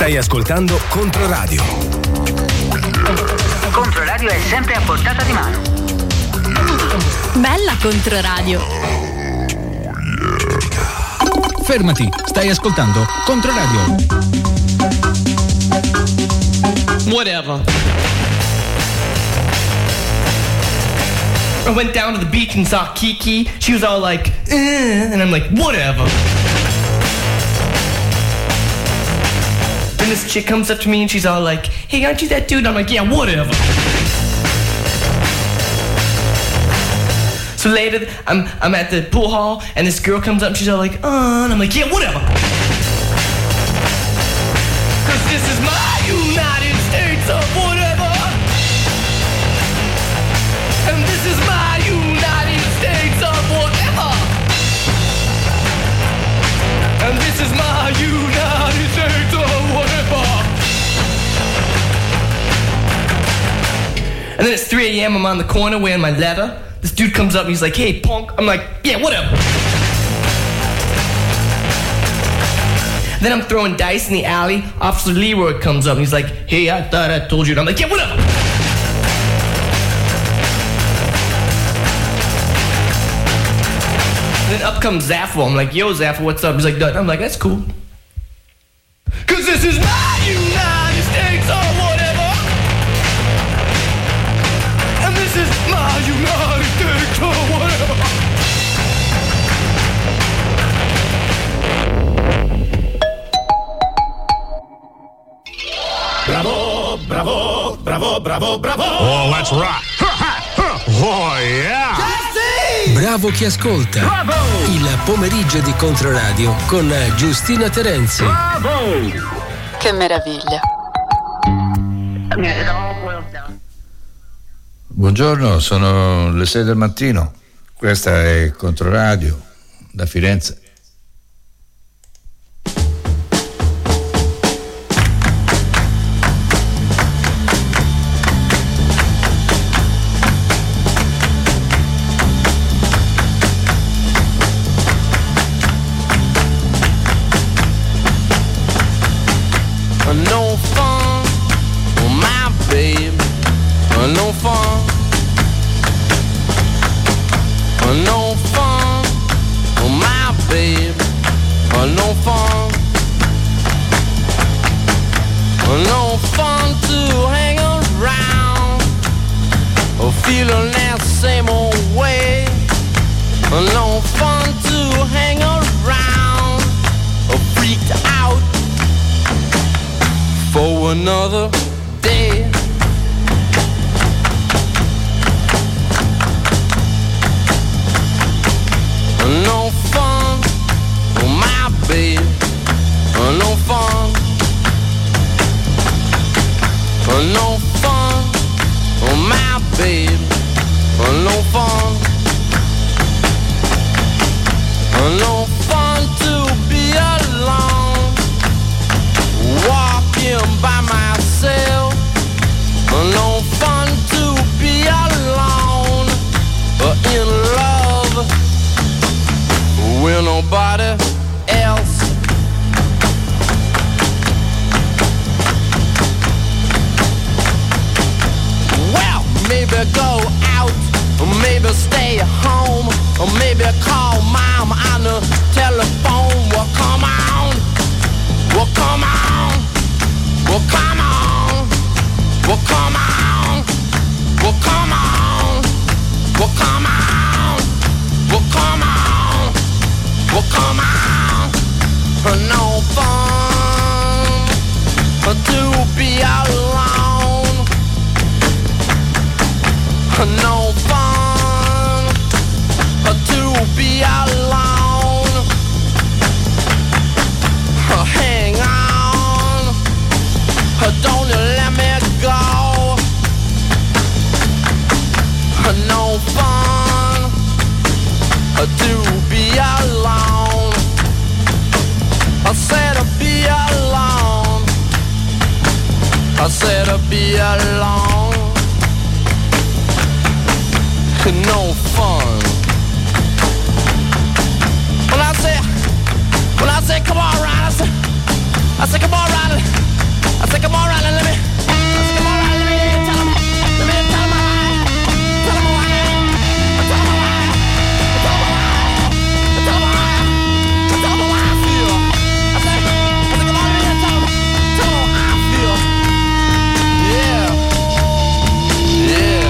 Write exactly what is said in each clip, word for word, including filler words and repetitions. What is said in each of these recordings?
Stai ascoltando Controradio. Controradio è sempre a portata di mano. Bella Controradio. Fermati, stai ascoltando Controradio. Whatever. I went down to the beach and saw Kiki. She was all like, eh, and I'm like, whatever. And this chick comes up to me and she's all like, hey, aren't you that dude? I'm like, yeah, whatever. So later, I'm I'm at the pool hall and this girl comes up and she's all like, uh, and I'm like, yeah, whatever. Cause this is my United States of whatever. And this is my United States of whatever. And this is my United States of whatever. And then it's three a.m. I'm on the corner wearing my leather. This dude comes up and he's like, hey, punk. I'm like, yeah, whatever. Then I'm throwing dice in the alley. Officer Leroy comes up and he's like, hey, I thought I told you. And I'm like, yeah, whatever. And then up comes Zaffo. I'm like, yo, Zaffo, what's up? He's like, Dud. I'm like, that's cool. Cause this is my United States or whatever. And this is my United States or whatever. Bravo, bravo, bravo, bravo, bravo. Oh, let's rock. Oh, yeah. Bravo chi ascolta. Bravo. Il pomeriggio di Controradio con Giustina Terenzi. Bravo. Che meraviglia. Buongiorno, sono le sei del mattino. Questa è Controradio da Firenze. No fun, oh my babe. No fun, no fun, oh my babe. No fun, no fun to hang around, or feeling that same old way. No fun to hang around, or freaked out for another day. No fun, oh my babe. No fun, no fun, oh my babe. No fun, no fun to be alone, walking by myself. No fun to be alone, but in love with nobody else. Well, maybe go out, or maybe stay home, or maybe call mom on the telephone. Well, come on, well, come on, well, come on, well, come on, well, come on, well, come on, well, come on, well, come on. No fun to be alone. No fun to be alone. Hang on, don't let me go. No fun to be alone. I said to be alone. I said to be alone. No fun. When I say, when I say, come on, Ryan, I say, I say, come on, Ryan. say, come on, right, let me. I say, come on, right, let me tell 'em. Let me tell 'em why. Tell 'em why. Tell 'em why. Tell 'em why. Tell 'em why. Tell 'em why I feel. I say, I say, come on, let me tell 'em. Tell 'em how I feel. Yeah. Yeah.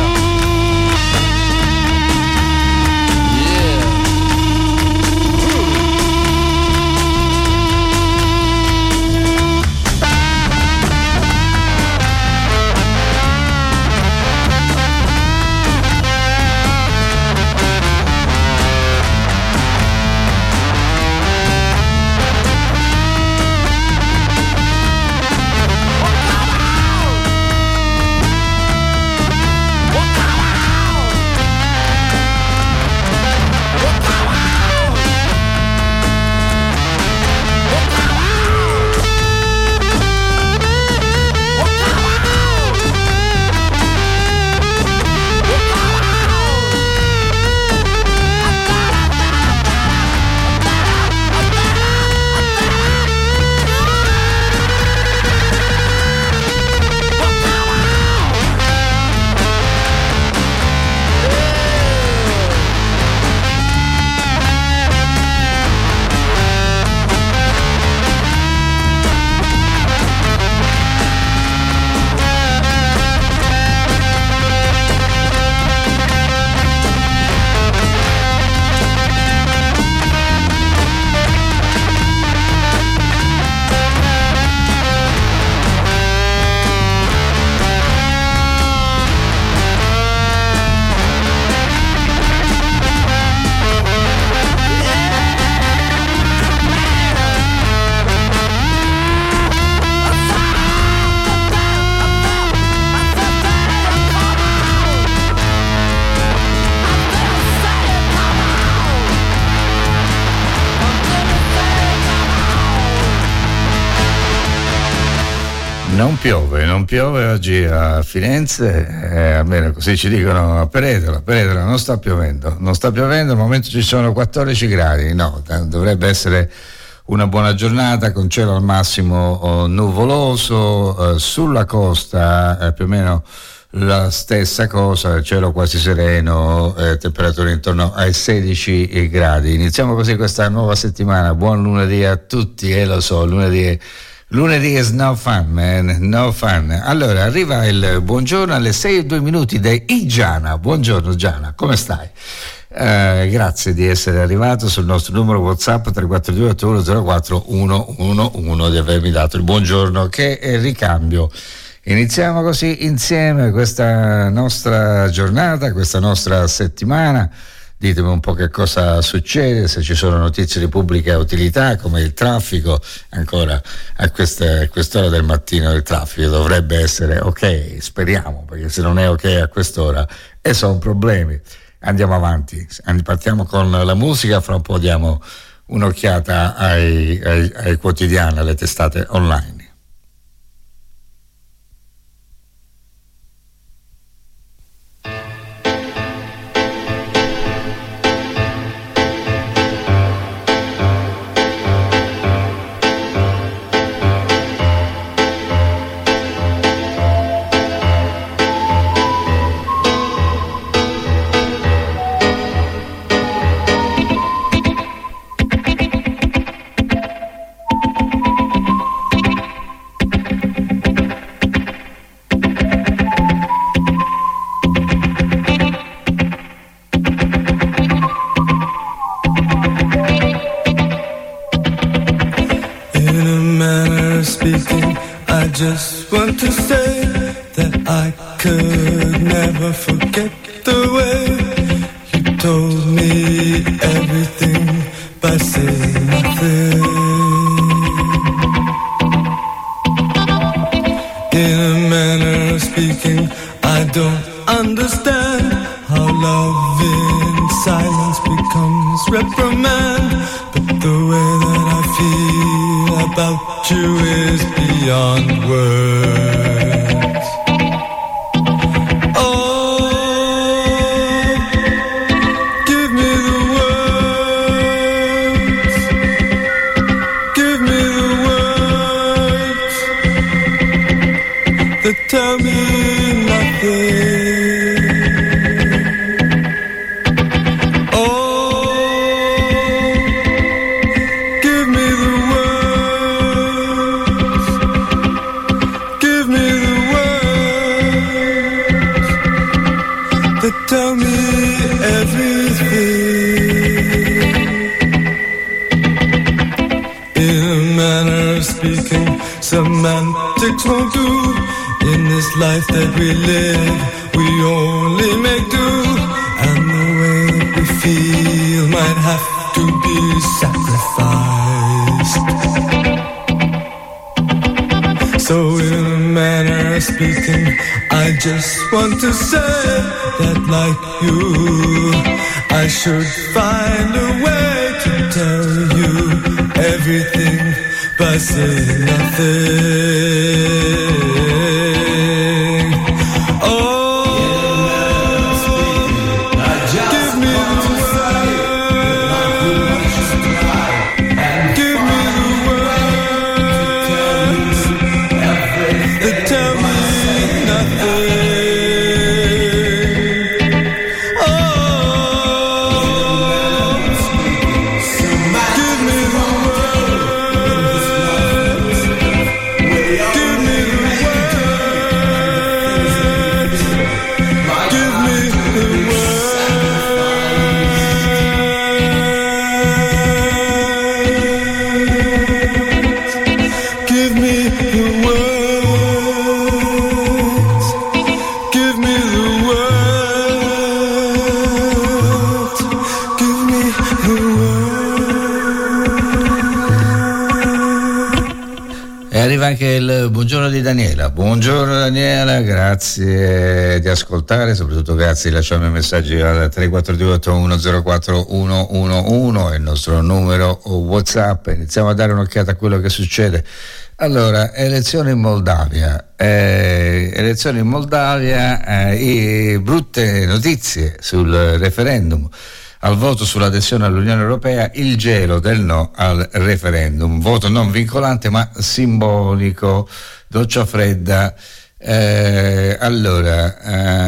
Non piove, non piove oggi a Firenze, eh, almeno così ci dicono a Peretola. Peretola non sta piovendo, non sta piovendo, al momento ci sono quattordici gradi, no, dovrebbe essere una buona giornata con cielo al massimo oh, nuvoloso, eh, sulla costa eh, più o meno la stessa cosa, cielo quasi sereno, eh, temperature intorno ai sedici gradi. Iniziamo così questa nuova settimana, buon lunedì a tutti, e eh, lo so, lunedì è Lunedì is no fun, man, no fun. Allora, arriva il buongiorno alle sei e due minuti da Gianna. Buongiorno Gianna, come stai? Eh, grazie di essere arrivato sul nostro numero WhatsApp tre quattro due otto uno zero quattro uno uno uno, di avermi dato il buongiorno, che è il ricambio. Iniziamo così insieme questa nostra giornata, questa nostra settimana. Ditemi un po' che cosa succede, se ci sono notizie di pubblica utilità come il traffico. Ancora a, questa, a quest'ora del mattino il traffico dovrebbe essere ok, speriamo, perché se non è ok a quest'ora e sono problemi. Andiamo avanti, partiamo con la musica, fra un po' diamo un'occhiata ai, ai, ai quotidiani, alle testate online. Just want to say that I could never forget the way you told me everything by saying nothing. In a manner of speaking, I don't understand how love in silence becomes reprimand, but the way that I feel about you is beyond words. Oh, give me the words, give me the words. speaking, semantics won't do. In this life that we live, we only make do. And the way that we feel might have to be sacrificed. So in a manner of speaking, I just want to say that like you, I should find a way to tell you everything by saying nothing. Anche il buongiorno di Daniela. Buongiorno Daniela, grazie di ascoltare, soprattutto grazie di lasciarmi messaggi al tre quattro due otto uno zero quattro uno uno uno, è il nostro numero WhatsApp. Iniziamo a dare un'occhiata a quello che succede. Allora, elezioni in Moldavia, eh, elezioni in Moldavia, eh, brutte notizie sul referendum. Al voto sull'adesione all'Unione Europea, il gelo del no al referendum, voto non vincolante ma simbolico, doccia fredda. Eh, allora,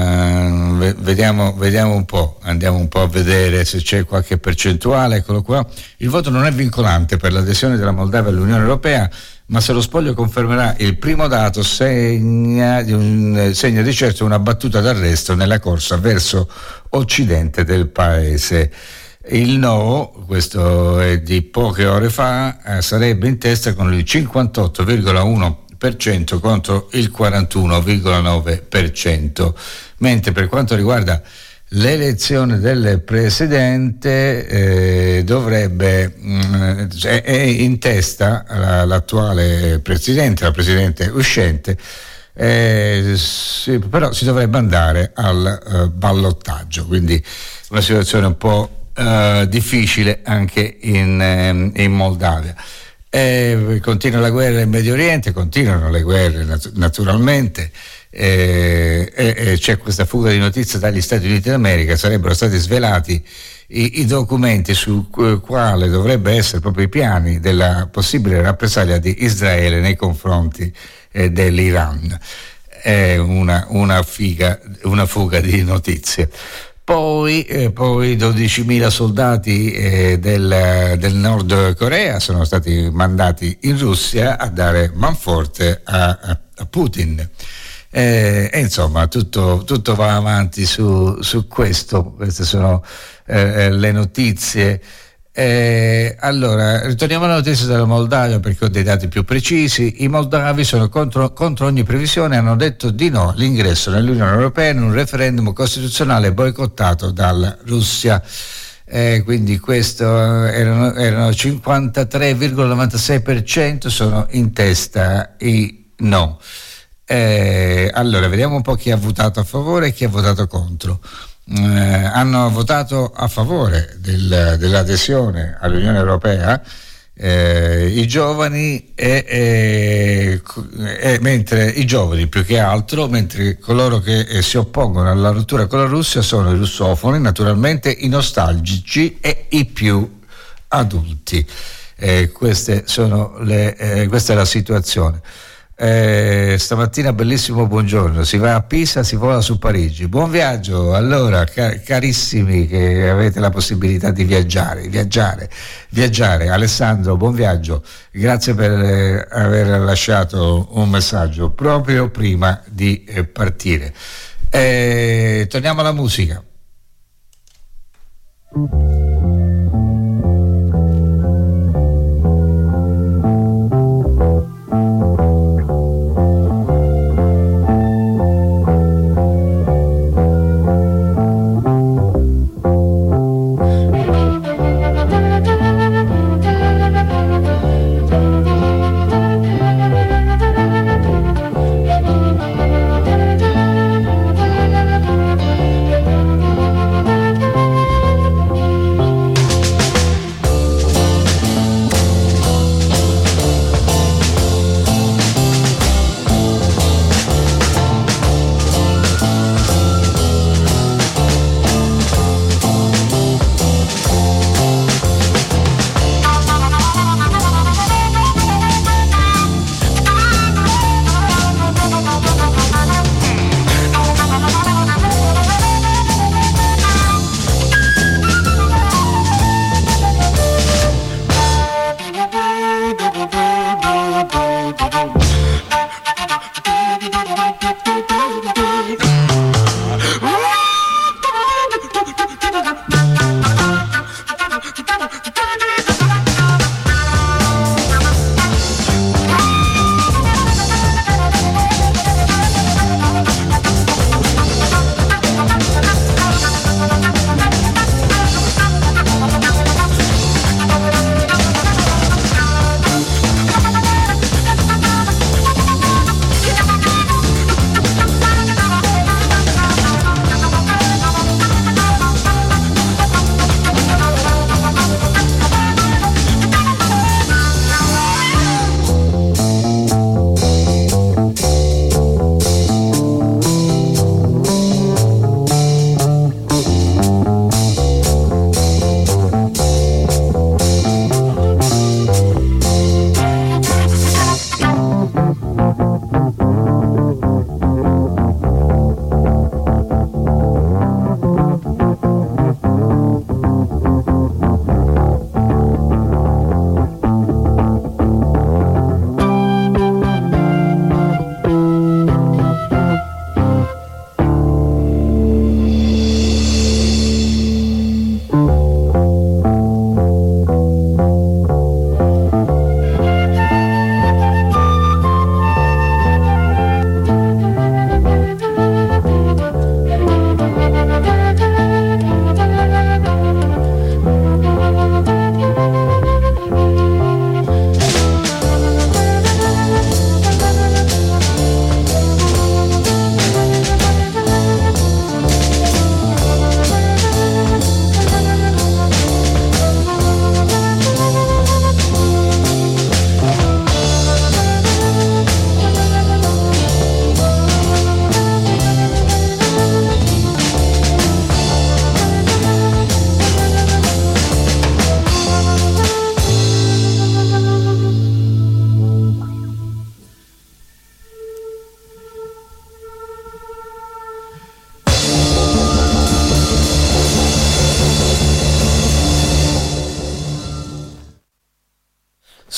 eh, vediamo, vediamo un po', andiamo un po' a vedere se c'è qualche percentuale, eccolo qua. Il voto non è vincolante per l'adesione della Moldavia all'Unione Europea, ma se lo spoglio confermerà il primo dato segna di, un, segna di certo una battuta d'arresto nella corsa verso occidente del paese. Il no, questo è di poche ore fa, eh, sarebbe in testa con il cinquantotto virgola uno per cento contro il quarantuno virgola nove per cento, mentre per quanto riguarda l'elezione del presidente eh, dovrebbe mh, è, è in testa la, l'attuale presidente, la presidente uscente, eh, si, però si dovrebbe andare al uh, ballottaggio, quindi una situazione un po' uh, difficile anche in, um, in Moldavia. Eh, continua la guerra in Medio Oriente, continuano le guerre nat- naturalmente. Eh, eh, eh, c'è questa fuga di notizie dagli Stati Uniti d'America, sarebbero stati svelati i, i documenti su eh, quale dovrebbe essere proprio i piani della possibile rappresaglia di Israele nei confronti eh, dell'Iran. È una, una, figa, una fuga di notizie. Poi, eh, poi dodicimila soldati eh, del, del Nord Corea sono stati mandati in Russia a dare manforte a, a, a Putin. Eh, e insomma tutto, tutto va avanti su, su questo. Queste sono eh, le notizie. Eh, allora ritorniamo alla notizia della Moldavia perché ho dei dati più precisi. I moldavi sono contro, contro ogni previsione, hanno detto di no all'ingresso nell'Unione Europea in un referendum costituzionale boicottato dalla Russia. Eh, quindi questo erano, erano cinquantatré virgola novantasei per cento, sono in testa i no. Eh, allora vediamo un po' chi ha votato a favore e chi ha votato contro. Eh, hanno votato a favore del, dell'adesione all'Unione Europea eh, i giovani e, e, e mentre i giovani più che altro, mentre coloro che eh, si oppongono alla rottura con la Russia sono i russofoni, naturalmente i nostalgici e i più adulti. Eh, queste sono le, eh, questa è la situazione. Eh, stamattina bellissimo buongiorno, si va a Pisa, si vola su Parigi. Buon viaggio. Allora, car- carissimi che avete la possibilità di viaggiare, viaggiare, viaggiare. Alessandro, buon viaggio. Grazie per eh, aver lasciato un messaggio proprio prima di eh, partire. Eh, torniamo alla musica.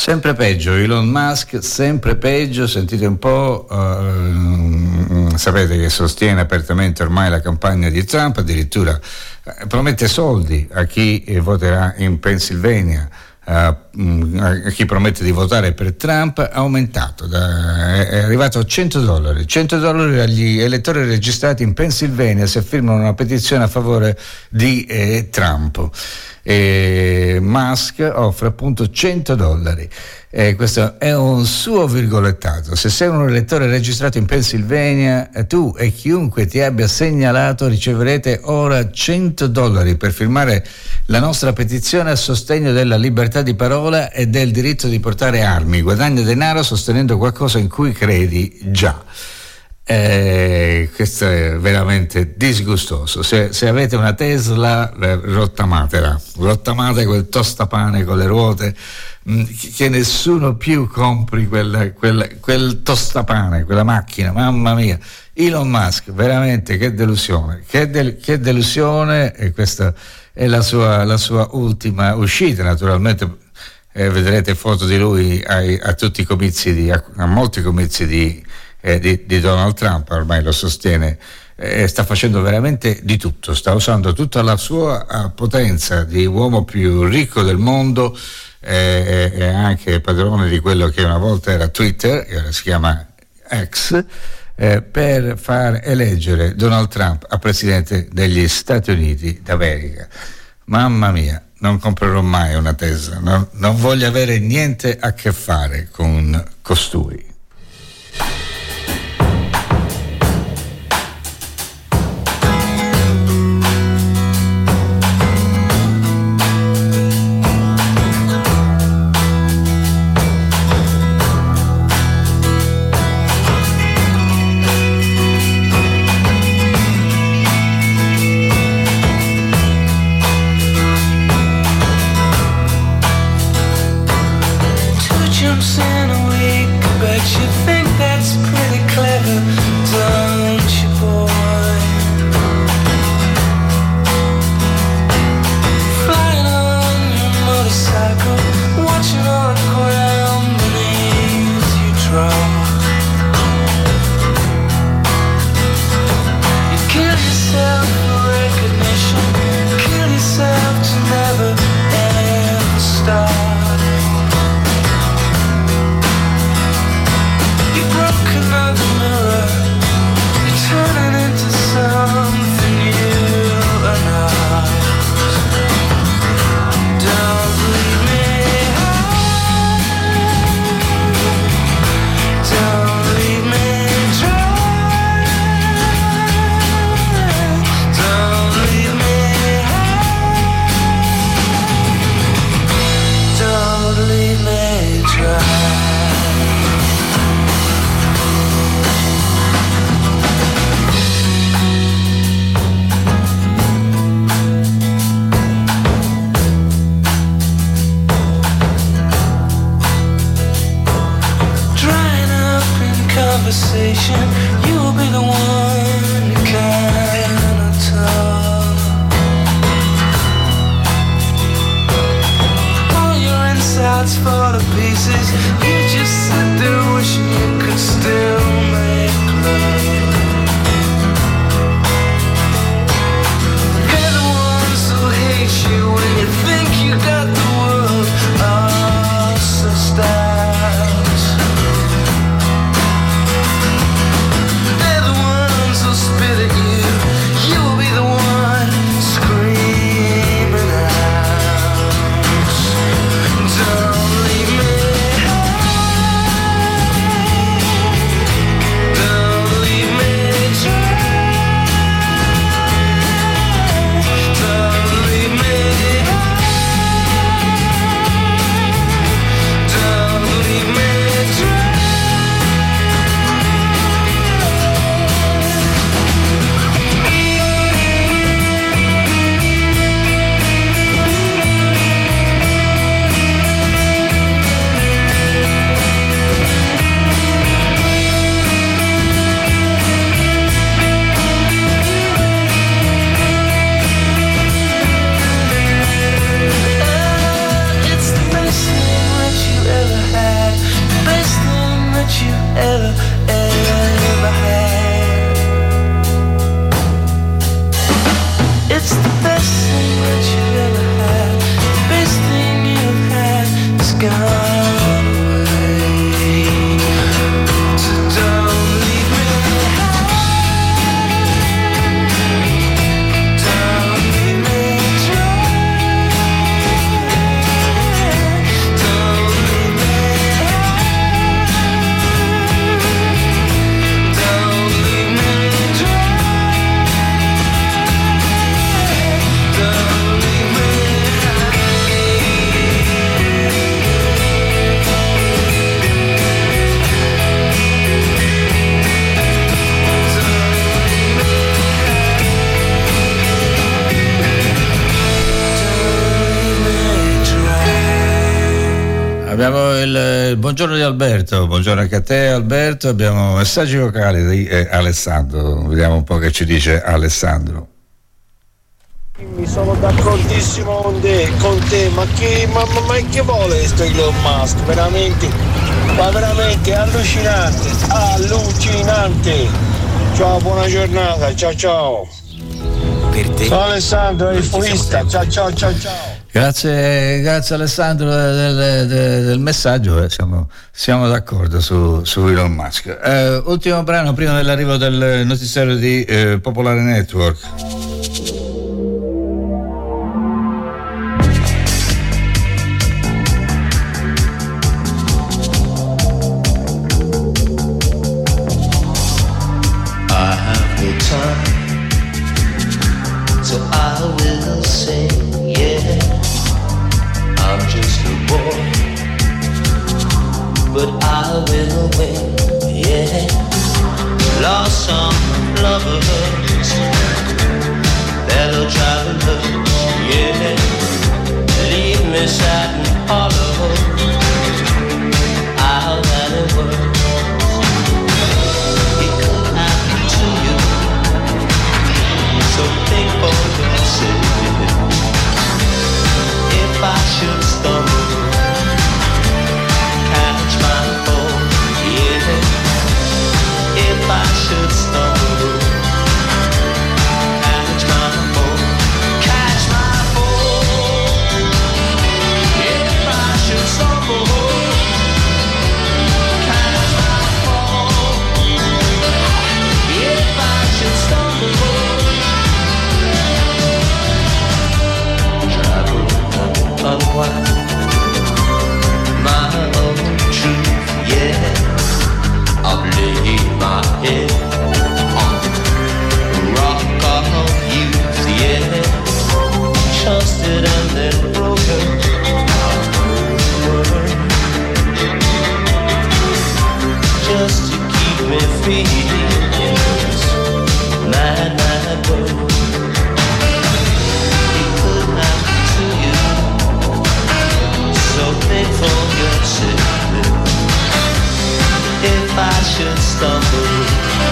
Sempre peggio, Elon Musk, sempre peggio, sentite un po', uh, sapete che sostiene apertamente ormai la campagna di Trump, addirittura uh, promette soldi a chi voterà in Pennsylvania, uh, a chi promette di votare per Trump, ha aumentato, da, è arrivato a cento dollari, cento dollari agli elettori registrati in Pennsylvania se firmano una petizione a favore di eh, Trump. E Musk offre appunto cento dollari. E questo è un suo virgolettato. Se sei un elettore registrato in Pennsylvania, tu e chiunque ti abbia segnalato riceverete ora cento dollari per firmare la nostra petizione a sostegno della libertà di parola e del diritto di portare armi. Guadagna denaro sostenendo qualcosa in cui credi già. Eh, questo è veramente disgustoso. Se, se avete una Tesla, eh, rottamatela, rottamate quel tostapane con le ruote, mh, che nessuno più compri quel, quel, quel tostapane, quella macchina, mamma mia. Elon Musk, veramente che delusione, che, del, che delusione, e questa è la sua, la sua ultima uscita, naturalmente. Eh, vedrete foto di lui ai, a tutti i comizi, di, a, a molti comizi di Eh, di, di Donald Trump, ormai lo sostiene, eh, sta facendo veramente di tutto, sta usando tutta la sua uh, potenza di uomo più ricco del mondo, eh, e anche padrone di quello che una volta era Twitter, che ora si chiama X, eh, per far eleggere Donald Trump a presidente degli Stati Uniti d'America. Mamma mia, non comprerò mai una Tesla, non, non voglio avere niente a che fare con costui. Don't leave me buongiorno di Alberto, buongiorno anche a te Alberto, abbiamo messaggi vocali di eh, Alessandro, vediamo un po' che ci dice Alessandro. Mi sono d'accordissimo con te, con te. ma che ma, ma, ma che vuole questo Elon Musk? Veramente, ma veramente allucinante, allucinante. Ciao, buona giornata, ciao ciao. Per te. Ciao Alessandro, il fuista, ciao ciao ciao ciao. Grazie, grazie Alessandro del, del, del messaggio, eh, siamo, siamo d'accordo su, su Elon Musk. Eh, ultimo brano prima dell'arrivo del notiziario di eh, Popolare Network. I have no time, so I will sing, yeah. I'm just a boy, but I will win, yeah. Lost some lovers, fellow travelers, yeah. Leave me sad and hollow, I'll let it work. It could happen to you, so think for yourself. If I should stumble, catch my fall, yeah. If I should stumble, catch my fall, catch my fall. If I should stumble, catch my fall. If I should stumble, unwind my own truth, yeah. I've laid my head on the rock of youth, yeah. Trusted and then broken just to keep me free in this mad, mad world. It could happen to you, so think for yourself. If I should stumble,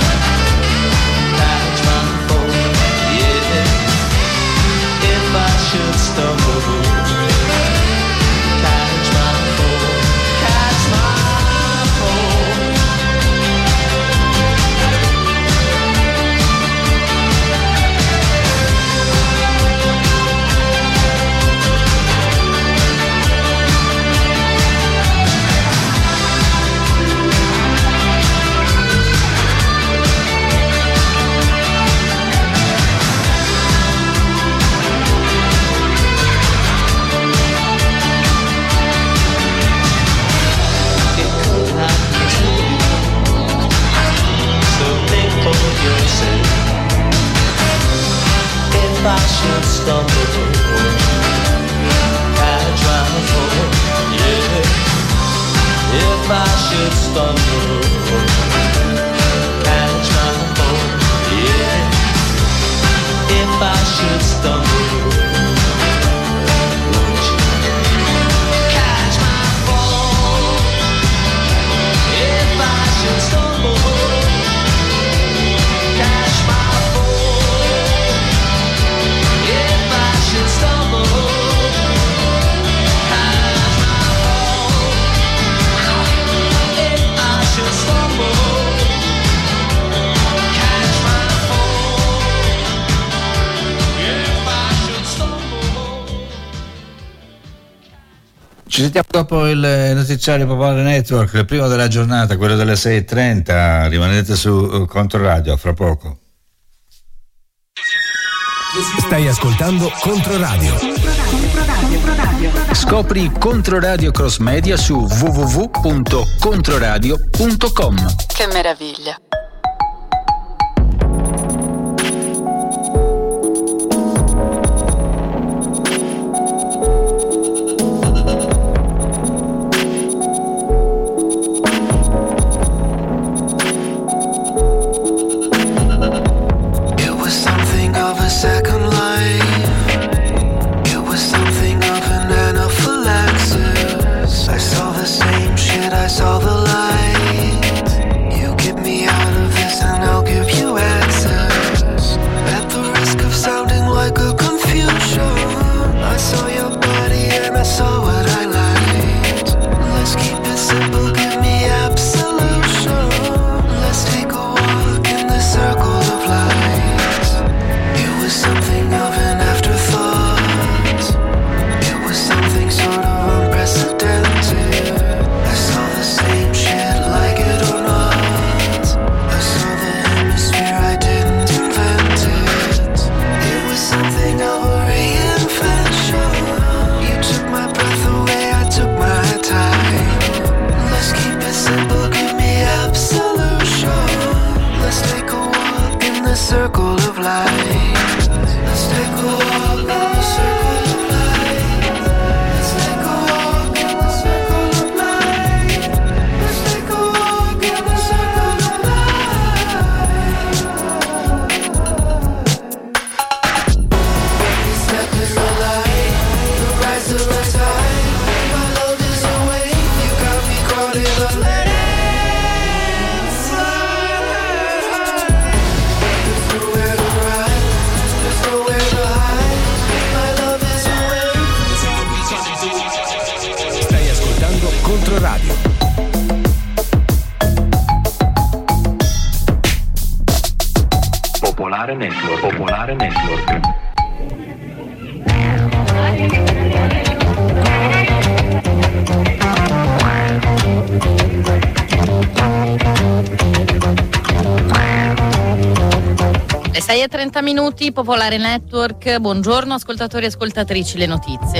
catch my fall, yeah. If I should stumble, catch my fall, catch my fall. If I should stumble, catch my fall, yeah. If I should stumble, catch my fall, yeah. If I should stumble, won't you catch my fall? If I should stumble, catch my fall. If I should stumble, catch my fall. If I should stumble, catch my fall. If I should stumble. Ci sentiamo dopo il notiziario Popolare Network, il primo della giornata, quello delle sei e trenta. Rimanete su uh, Controradio, a fra poco. Stai ascoltando Controradio. Scopri Controradio Cross Media su w w w punto controradio punto com. Che meraviglia. I saw the same shit I started a landslide. There's nowhere to ride, there's nowhere to hide. My love is away. Stai ascoltando Controradio. Popolare Network, Popolare Network. Le sei e trenta minuti, Popolare Network. Buongiorno ascoltatori e ascoltatrici, le notizie.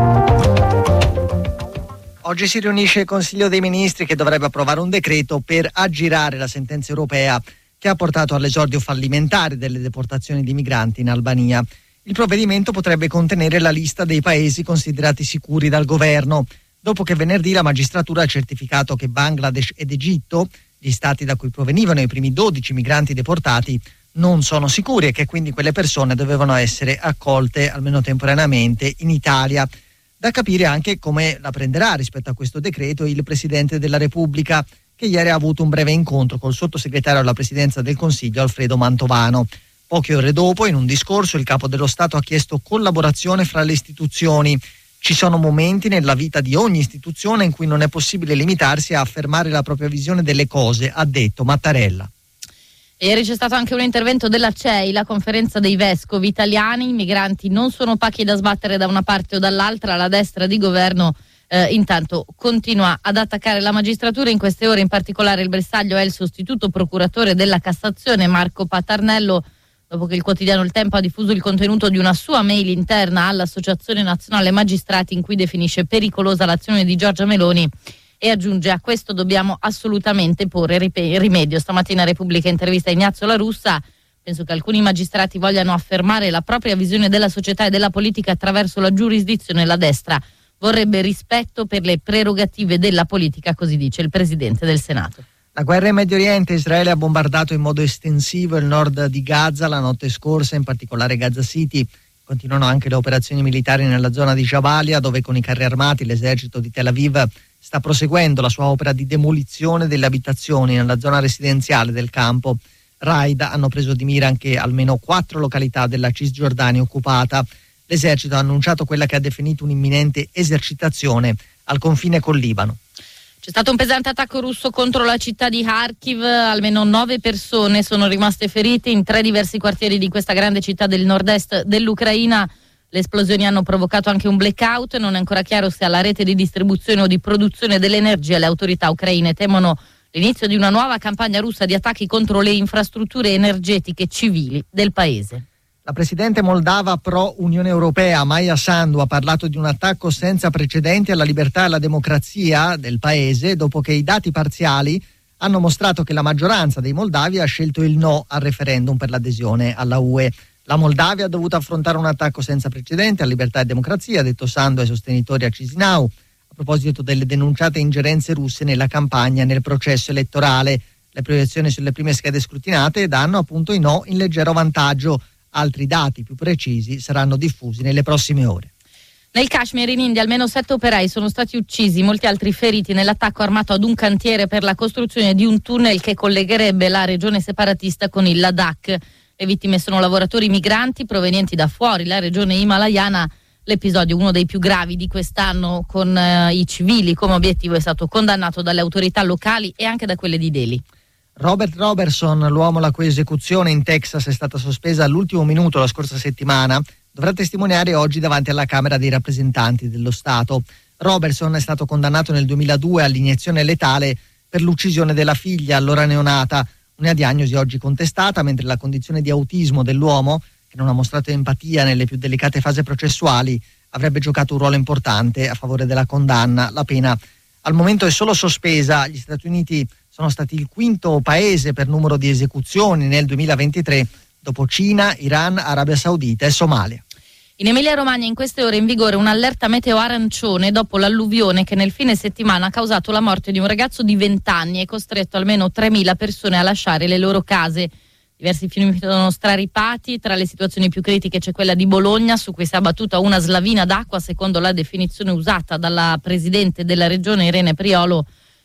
Oggi si riunisce il Consiglio dei Ministri che dovrebbe approvare un decreto per aggirare la sentenza europea che ha portato all'esordio fallimentare delle deportazioni di migranti in Albania. Il provvedimento potrebbe contenere la lista dei paesi considerati sicuri dal governo, dopo che venerdì la magistratura ha certificato che Bangladesh ed Egitto, gli stati da cui provenivano i primi dodici migranti deportati, non sono sicuri e che quindi quelle persone dovevano essere accolte almeno temporaneamente in Italia. Da capire anche come la prenderà rispetto a questo decreto il Presidente della Repubblica, che ieri ha avuto un breve incontro col sottosegretario alla Presidenza del Consiglio Alfredo Mantovano. Poche ore dopo, in un discorso, il Capo dello Stato ha chiesto collaborazione fra le istituzioni. Ci sono momenti nella vita di ogni istituzione in cui non è possibile limitarsi a affermare la propria visione delle cose, ha detto Mattarella. Ieri c'è stato anche un intervento della C E I, la conferenza dei vescovi italiani. I migranti non sono pacchi da sbattere da una parte o dall'altra. La destra di governo eh, intanto continua ad attaccare la magistratura. In queste ore in particolare il bersaglio è il sostituto procuratore della Cassazione Marco Patarnello, dopo che il quotidiano Il Tempo ha diffuso il contenuto di una sua mail interna all'Associazione Nazionale Magistrati in cui definisce pericolosa l'azione di Giorgia Meloni e aggiunge: a questo dobbiamo assolutamente porre rimedio. Stamattina Repubblica intervista Ignazio La Russa. Penso che alcuni magistrati vogliano affermare la propria visione della società e della politica attraverso la giurisdizione. La destra vorrebbe rispetto per le prerogative della politica, così dice il Presidente del Senato. La guerra in Medio Oriente. Israele ha bombardato in modo estensivo il nord di Gaza la notte scorsa, in particolare Gaza City. Continuano anche le operazioni militari nella zona di Jabalia, dove con i carri armati l'esercito di Tel Aviv sta proseguendo la sua opera di demolizione delle abitazioni nella zona residenziale del campo. Raid hanno preso di mira anche almeno quattro località della Cisgiordania occupata. L'esercito ha annunciato quella che ha definito un'imminente esercitazione al confine col Libano. C'è stato un pesante attacco russo contro la città di Kharkiv, almeno nove persone sono rimaste ferite in tre diversi quartieri di questa grande città del nord-est dell'Ucraina. Le esplosioni hanno provocato anche un blackout, non è ancora chiaro se alla rete di distribuzione o di produzione dell'energia. Le autorità ucraine temono l'inizio di una nuova campagna russa di attacchi contro le infrastrutture energetiche civili del paese. La presidente moldava pro Unione Europea, Maia Sandu, ha parlato di un attacco senza precedenti alla libertà e alla democrazia del paese, dopo che i dati parziali hanno mostrato che la maggioranza dei moldavi ha scelto il no al referendum per l'adesione alla U E. La Moldavia ha dovuto affrontare un attacco senza precedenti a libertà e democrazia, ha detto Sandu ai sostenitori a Chisinau, a proposito delle denunciate ingerenze russe nella campagna e nel processo elettorale. Le proiezioni sulle prime schede scrutinate danno appunto i no in leggero vantaggio. Altri dati più precisi saranno diffusi nelle prossime ore. Nel Kashmir in India almeno sette operai sono stati uccisi, molti altri feriti nell'attacco armato ad un cantiere per la costruzione di un tunnel che collegherebbe la regione separatista con il Ladakh. Le vittime sono lavoratori migranti provenienti da fuori la regione himalayana. L'episodio, uno dei più gravi di quest'anno, con eh, i civili come obiettivo, è stato condannato dalle autorità locali e anche da quelle di Delhi. Robert Robertson, l'uomo la cui esecuzione in Texas è stata sospesa all'ultimo minuto la scorsa settimana, dovrà testimoniare oggi davanti alla Camera dei rappresentanti dello Stato. Robertson è stato condannato nel duemiladue all'iniezione letale per l'uccisione della figlia, allora neonata, una diagnosi oggi contestata, mentre la condizione di autismo dell'uomo, che non ha mostrato empatia nelle più delicate fasi processuali, avrebbe giocato un ruolo importante a favore della condanna. La pena al momento è solo sospesa. Gli Stati Uniti sono stati il quinto paese per numero di esecuzioni nel duemilaventitré, dopo Cina, Iran, Arabia Saudita e Somalia. In Emilia-Romagna in queste ore è in vigore un'allerta meteo arancione dopo l'alluvione che nel fine settimana ha causato la morte di un ragazzo di venti anni e costretto almeno tremila persone a lasciare le loro case. Diversi fiumi sono straripati, tra le situazioni più critiche c'è quella di Bologna, su cui si è abbattuta una slavina d'acqua secondo la definizione usata dalla presidente della regione Irene Priolo.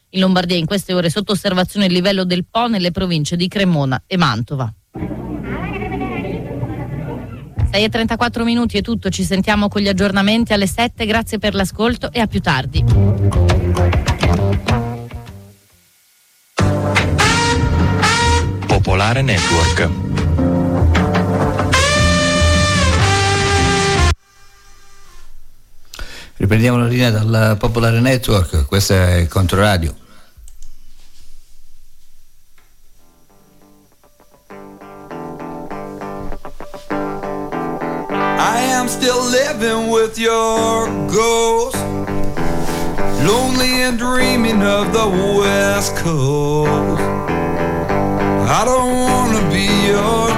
In Lombardia in queste ore sotto osservazione il livello del Po nelle province di Cremona e Mantova. sei e trentaquattro minuti è tutto, ci sentiamo con gli aggiornamenti alle sette, grazie per l'ascolto e a più tardi. Popolare Network. Riprendiamo la linea dal Popolare Network, questa è Controradio. I am still living with your ghost, lonely and dreaming of the West Coast. I don't wanna be your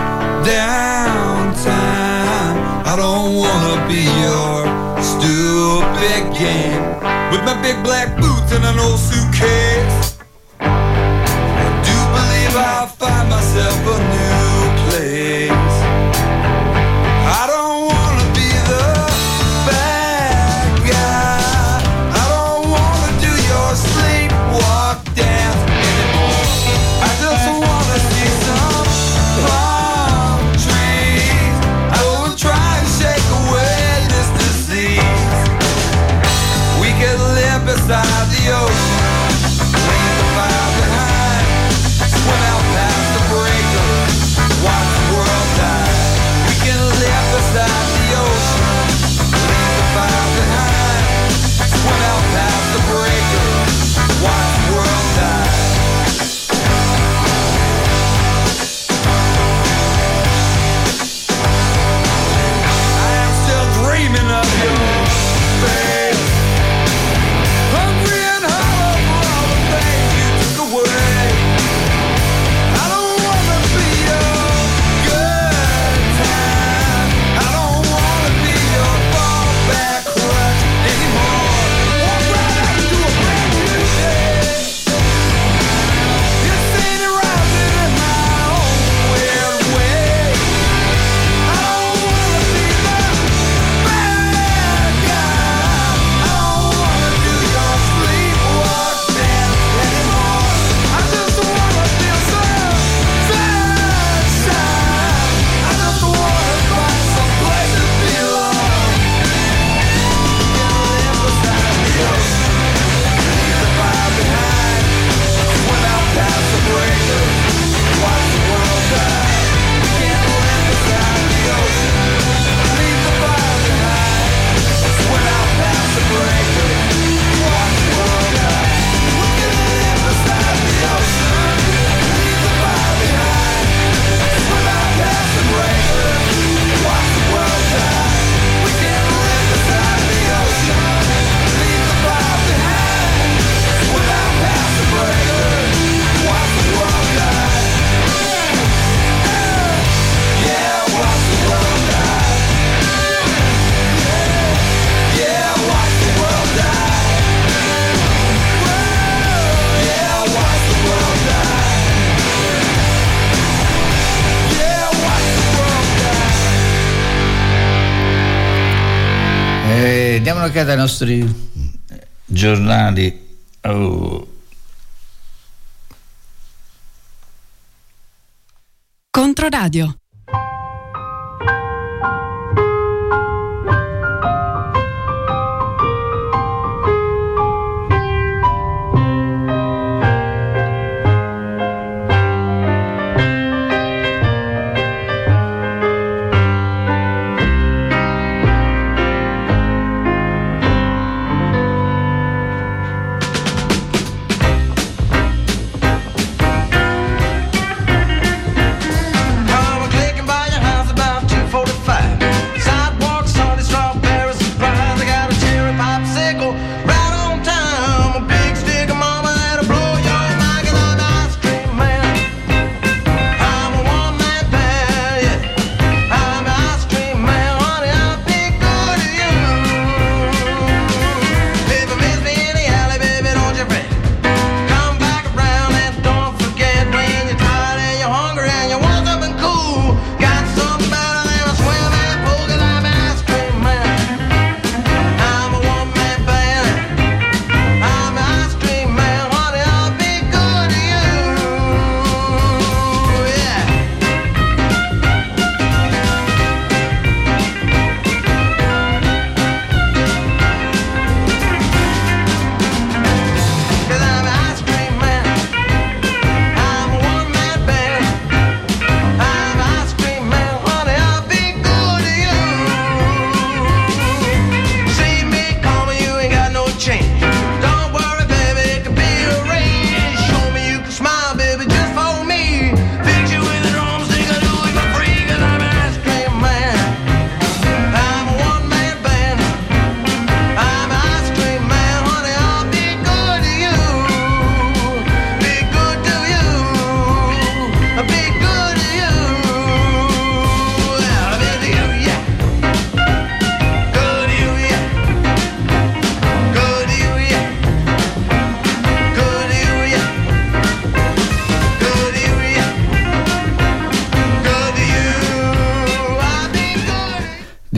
downtime, I don't wanna be your stupid game, with my big black boots and an old suitcase. I do believe I'll find myself a new place. I don't wanna be the bad guy, I don't wanna do your sleepwalk dance anymore. I just wanna see some palm trees, go and try and shake away this disease. We could live beside the ocean, leave the fire behind, swim out past the breaker, watch the world die. We can live beside the ocean, leave the fire behind, swim out past the breaker, watch the world die. I am still dreaming of your face, hungry and hollow for all the things you took away. I don't wanna be your good time, I don't wanna be your fallback crutch anymore. Walk right out into a brand new day. You see me rising in my own weird way. I don't wanna be the bad guy, I don't wanna do your sleepwalk dance anymore. I just wanna feel some sunshine, I just wanna find some place to belong. Live beside the ocean, leave the fire behind, swim out past the breaker, watch the world die. We can't live beside the ocean, leave the fire behind, swim out past the breaker, watch the world die. We can live beside the ocean, leave the fire behind, swim out past the breaker, watch the world die. We can't live beside the ocean, leave the fire behind, swim out past the breaker, watch the world die. Yeah, watch the world die. Yeah, watch the world die. Yeah, watch the world die. Yeah, watch the world die. E diamo un'occhiata ai nostri giornali. Oh. Controradio. I'm a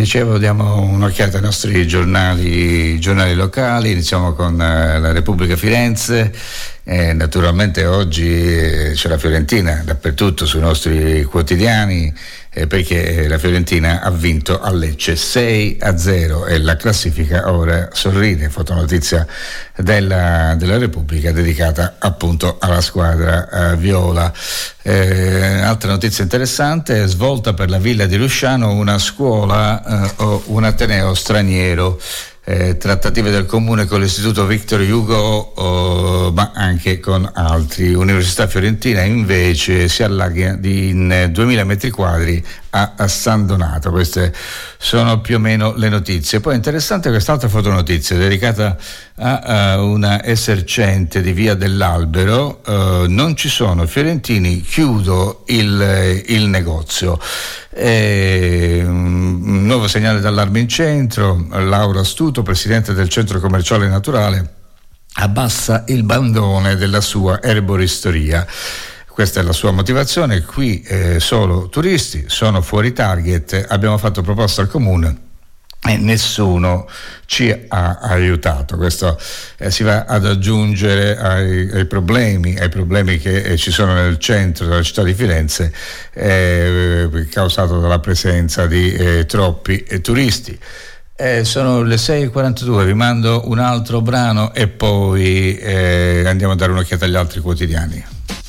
dicevo, diamo un'occhiata ai nostri giornali, giornali locali. Iniziamo con eh, la Repubblica Firenze. Eh, naturalmente oggi eh, c'è la Fiorentina dappertutto sui nostri quotidiani, eh, perché la Fiorentina ha vinto a Lecce sei a zero e la classifica ora sorride. Fotonotizia della, della Repubblica dedicata appunto alla squadra eh, viola. Eh, altra notizia interessante: svolta per la Villa di Rusciano, una scuola eh, o un ateneo straniero. Eh, trattative del comune con l'istituto Victor Hugo, oh, ma anche con altri. Università Fiorentina invece si allarga di in duemila metri quadri a, a San Donato. Queste sono più o meno le notizie. Poi è interessante quest'altra fotonotizia dedicata a, a una esercente di Via dell'Albero. Uh, non ci sono fiorentini, chiudo il, il negozio. E, un nuovo segnale d'allarme in centro. Laura Astuto, presidente del centro commerciale naturale, abbassa il bandone della sua erboristeria. Questa è la sua motivazione. Qui eh, solo turisti, sono fuori target. Abbiamo fatto proposta al comune e nessuno ci ha aiutato. Questo eh, si va ad aggiungere ai, ai problemi ai problemi che eh, ci sono nel centro della città di Firenze, eh, causato dalla presenza di eh, troppi eh, turisti. Eh, sono le sei e quarantadue, vi mando un altro brano e poi eh, andiamo a dare un'occhiata agli altri quotidiani.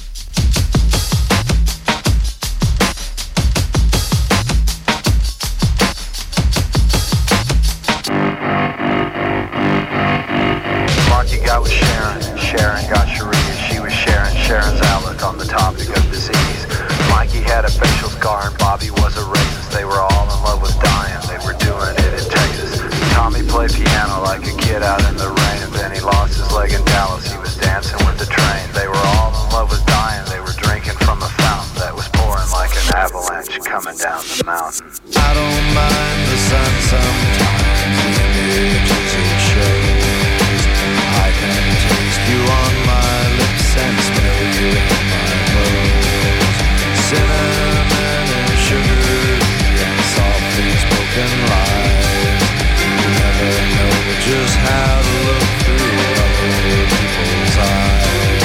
Sharon got Sharia, she was sharing Sharon's outlook on the topic of disease. Mikey had a facial scar and Bobby was a racist. They were all in love with dying, they were doing it in Texas. Tommy played piano like a kid out in the rain, and then he lost his leg in Dallas, he was dancing with the train. They were all in love with dying, they were drinking from a fountain that was pouring like an avalanche coming down the mountain. I don't mind the sun sometimes, the images it shows. I can taste you on my lips and smell you in my clothes. Cinnamon and sugar and softly spoken lies. You never know just how to look through other people's eyes.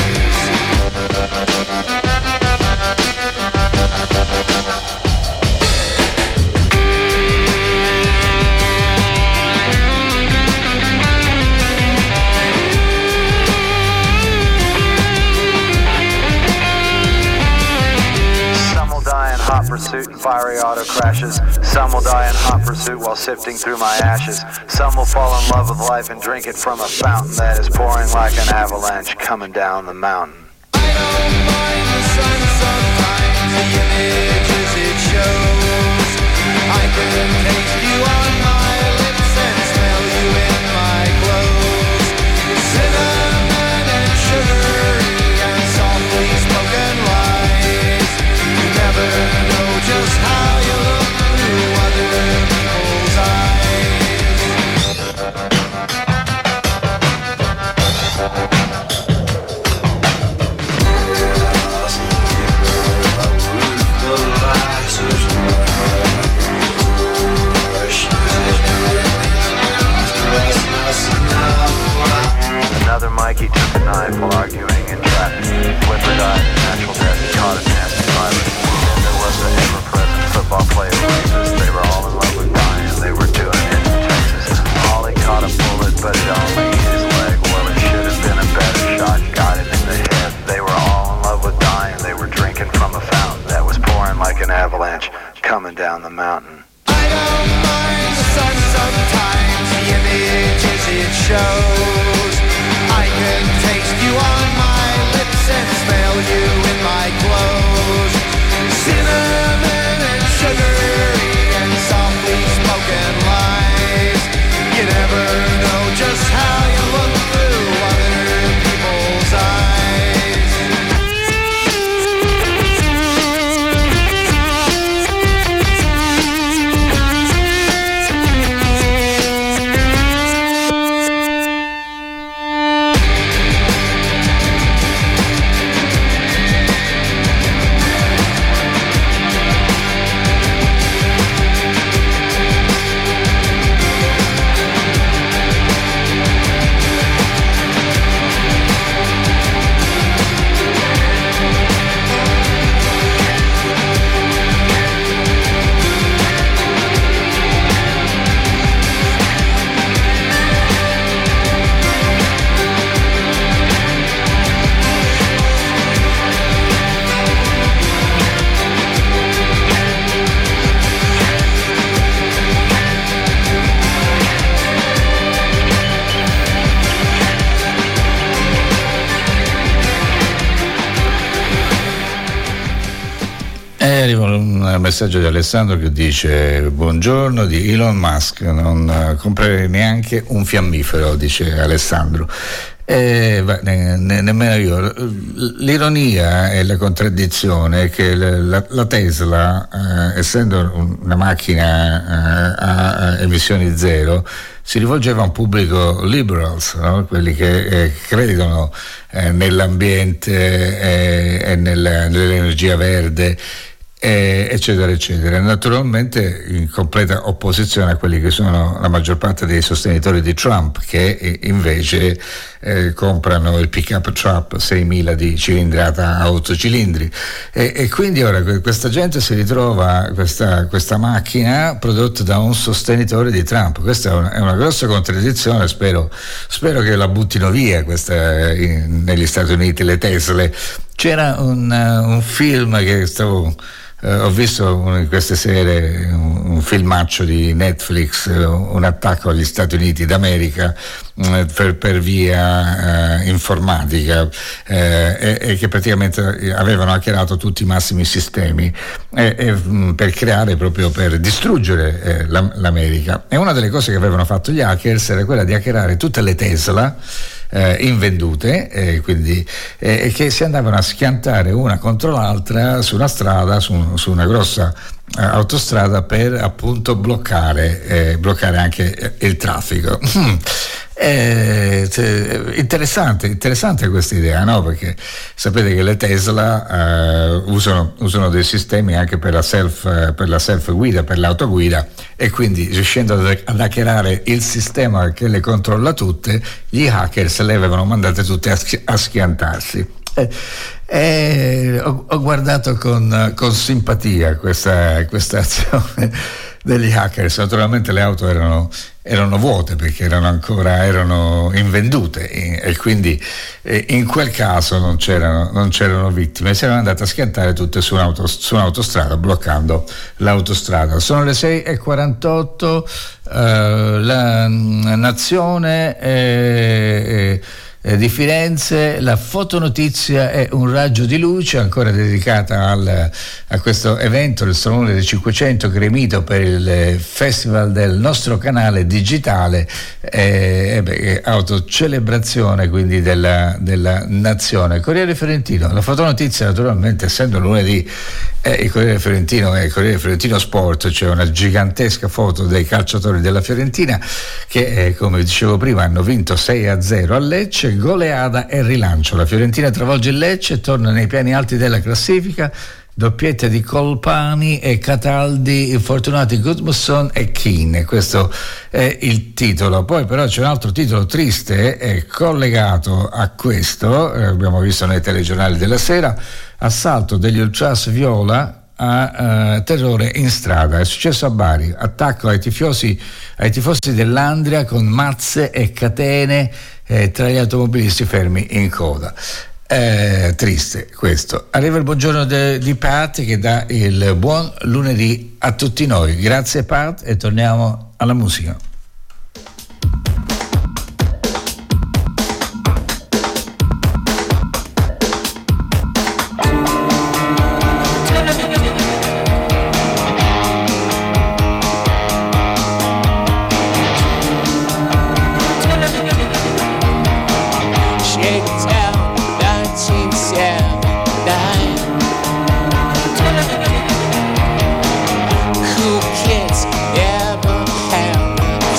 Hot pursuit and fiery auto crashes. Some will die in hot pursuit while sifting through my ashes. Some will fall in love with life and drink it from a fountain that is pouring like an avalanche coming down the mountain. I don't mind the sun sometimes, the images it shows. I can taste you on my lips and smell you in my clothes. Cinnamon and sugar and softly spoken lies. You never know just how you look through other people's eyes. Another Mikey took a knife while arguing in traffic. Flipper died a natural death. He caught a nasty pilot. Then there was the ever-present football player Jesus. They were all in love with dying. They were doing it in Texas. Ollie caught a bullet, but it only hit his leg. Well, it should have been a better shot. Got him in the head. They were all in love with dying. They were drinking from a fountain that was pouring like an avalanche coming down the mountain. I don't mind the sun sometimes, the images it shows. I can taste you on my lips and smell you in my clothes. Cinnamon and sugary and softly spoken lies. You never know just how you look through other people's eyes. Eh, arriva un messaggio di Alessandro che dice: buongiorno, di Elon Musk, non eh, comprerei neanche un fiammifero, dice Alessandro. Eh, beh, ne, ne, nemmeno io. L'ironia e la contraddizione è che la, la Tesla, eh, essendo una macchina eh, a emissioni zero, si rivolgeva a un pubblico liberals, no? Quelli che eh, credono eh, nell'ambiente eh, e nella, nell'energia verde, eh, eccetera eccetera, naturalmente in completa opposizione a quelli che sono la maggior parte dei sostenitori di Trump, che eh, invece eh, comprano il pick-up truck seimila di cilindrata a otto cilindri, e, e quindi ora questa gente si ritrova questa, questa macchina prodotta da un sostenitore di Trump. Questa è una, è una grossa contraddizione. Spero, spero che la buttino via questa, in, negli Stati Uniti, le Tesle. C'era un, uh, un film che stavo Uh, ho visto in queste sere un, un filmaccio di Netflix, uh, un attacco agli Stati Uniti d'America uh, per, per via uh, informatica, uh, e, e che praticamente avevano hackerato tutti i massimi sistemi e, e, um, per creare, proprio per distruggere eh, la, l'America. E una delle cose che avevano fatto gli hackers era quella di hackerare tutte le Tesla Eh, invendute, eh, quindi eh, che si andavano a schiantare una contro l'altra su una strada, su, su una grossa eh, autostrada, per appunto bloccare eh, bloccare anche eh, il traffico. Eh, cioè, interessante, interessante questa idea, no? Perché sapete che le Tesla eh, usano, usano dei sistemi anche per la self eh, per la self guida, per l'autoguida, e quindi riuscendo ad, ad hackerare il sistema che le controlla tutte, gli hackers le avevano mandate tutte a, schi- a schiantarsi. Eh, eh, ho, ho guardato con, con simpatia questa, questa azione degli hackers. Naturalmente le auto erano, erano vuote, perché erano ancora erano invendute, e, e quindi eh, in quel caso non c'erano, non c'erano vittime. Si erano andate a schiantare tutte su, un'auto, su un'autostrada, bloccando l'autostrada. Sono le sei e quarantotto. eh, la nazione è, è di Firenze. La fotonotizia è un raggio di luce, ancora dedicata al, a questo evento del Salone dei cinquecento, gremito per il festival del nostro canale digitale, eh, eh beh, autocelebrazione quindi della, della nazione. Corriere Fiorentino, la fotonotizia naturalmente, essendo lunedì, eh, il Corriere Fiorentino è il Corriere Fiorentino Sport. C'è una gigantesca foto dei calciatori della Fiorentina che, eh, come dicevo prima, hanno vinto sei a zero a Lecce. Goleada e rilancio. La Fiorentina travolge il Lecce e torna nei piani alti della classifica. Doppietta di Colpani e Cataldi, infortunati Gudmundsson e Keane. Questo è il titolo. Poi però c'è un altro titolo triste è collegato a questo, eh, abbiamo visto nei telegiornali della sera: assalto degli ultras viola a uh, terrore in strada. È successo a Bari, attacco ai tifosi, ai tifosi dell'Andria con mazze e catene eh, tra gli automobilisti fermi in coda. Eh, triste questo. Arriva il buongiorno de, di Pat, che dà il buon lunedì a tutti noi. Grazie Pat, e torniamo alla musica. Cool kids ever have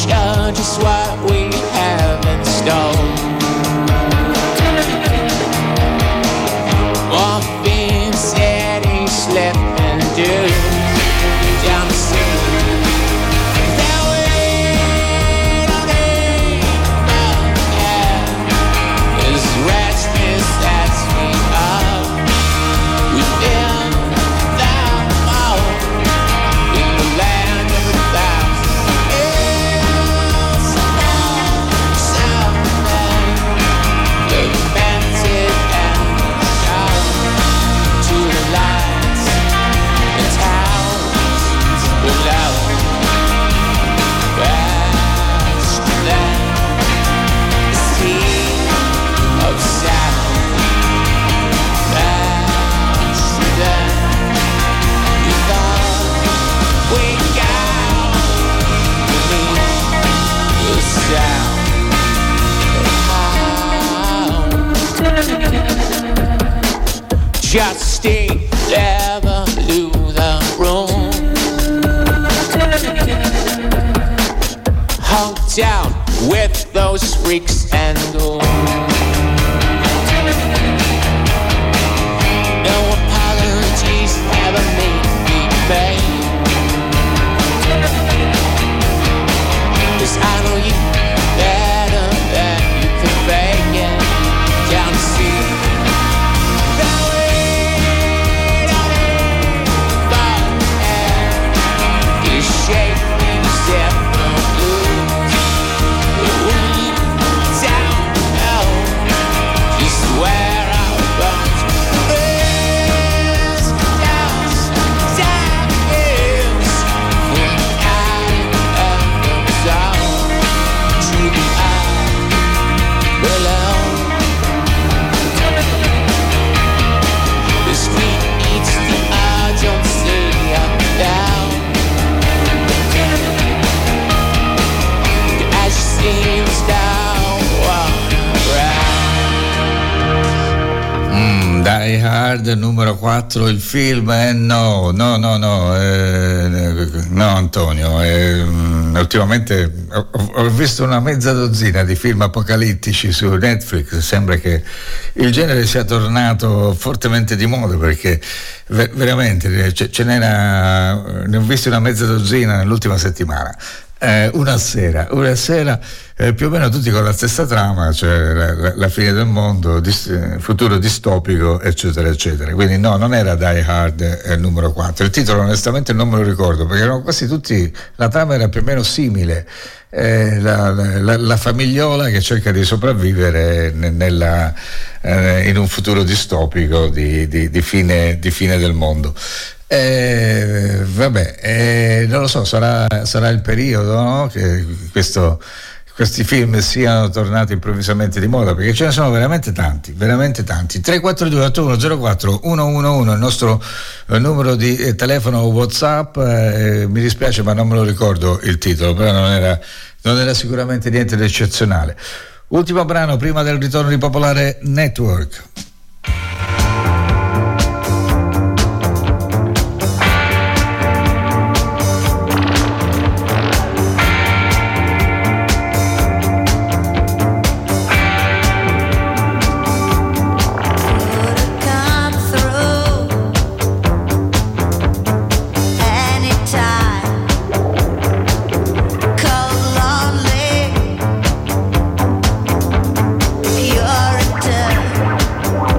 sure just what we have in store. Morphine City slipping through down the street. That we don't need no care is restless as we are within that mall in the land of a thousand hills. Someday lamented and shout to the lights and towns below. Faster than the speed of sound. Faster than we thought we got beneath the sound of sound. Just stay, never leave the room. Hung down with those freaks and go. No apologies ever made me pay. 'Cause I know you better than you can fake it. Down the sea. That we don't need but air is shaping different blues. We don't know just where our bones is. Just time is when I am zone to the eye below. The street needs the urgency up down. As she seems down Mm, Die Hard numero quattro, il film. Eh, no, no, no, no, eh, no Antonio, eh, mm, ultimamente ho, ho visto una mezza dozzina di film apocalittici su Netflix. Sembra che il genere sia tornato fortemente di moda, perché ver- veramente ce, ce n'era, ne ho visto una mezza dozzina nell'ultima settimana. Eh, una sera, una sera eh, più o meno tutti con la stessa trama, cioè la, la, la fine del mondo, dis, futuro distopico, eccetera, eccetera. Quindi no, non era Die Hard eh, numero quattro. Il titolo onestamente non me lo ricordo, perché erano quasi tutti, la trama era più o meno simile. Eh, la, la, la famigliola che cerca di sopravvivere nella, eh, in un futuro distopico di, di, di, fine, di fine del mondo. Eh, vabbè, eh, non lo so, sarà, sarà il periodo, no? Che questo, questi film siano tornati improvvisamente di moda, perché ce ne sono veramente tanti, veramente tanti. tre quattro due otto uno zero quattro uno uno uno il nostro eh, numero di eh, telefono WhatsApp. Eh, mi dispiace ma non me lo ricordo il titolo, però non era, non era sicuramente niente di eccezionale. Ultimo brano prima del ritorno di Popolare Network. Pure return.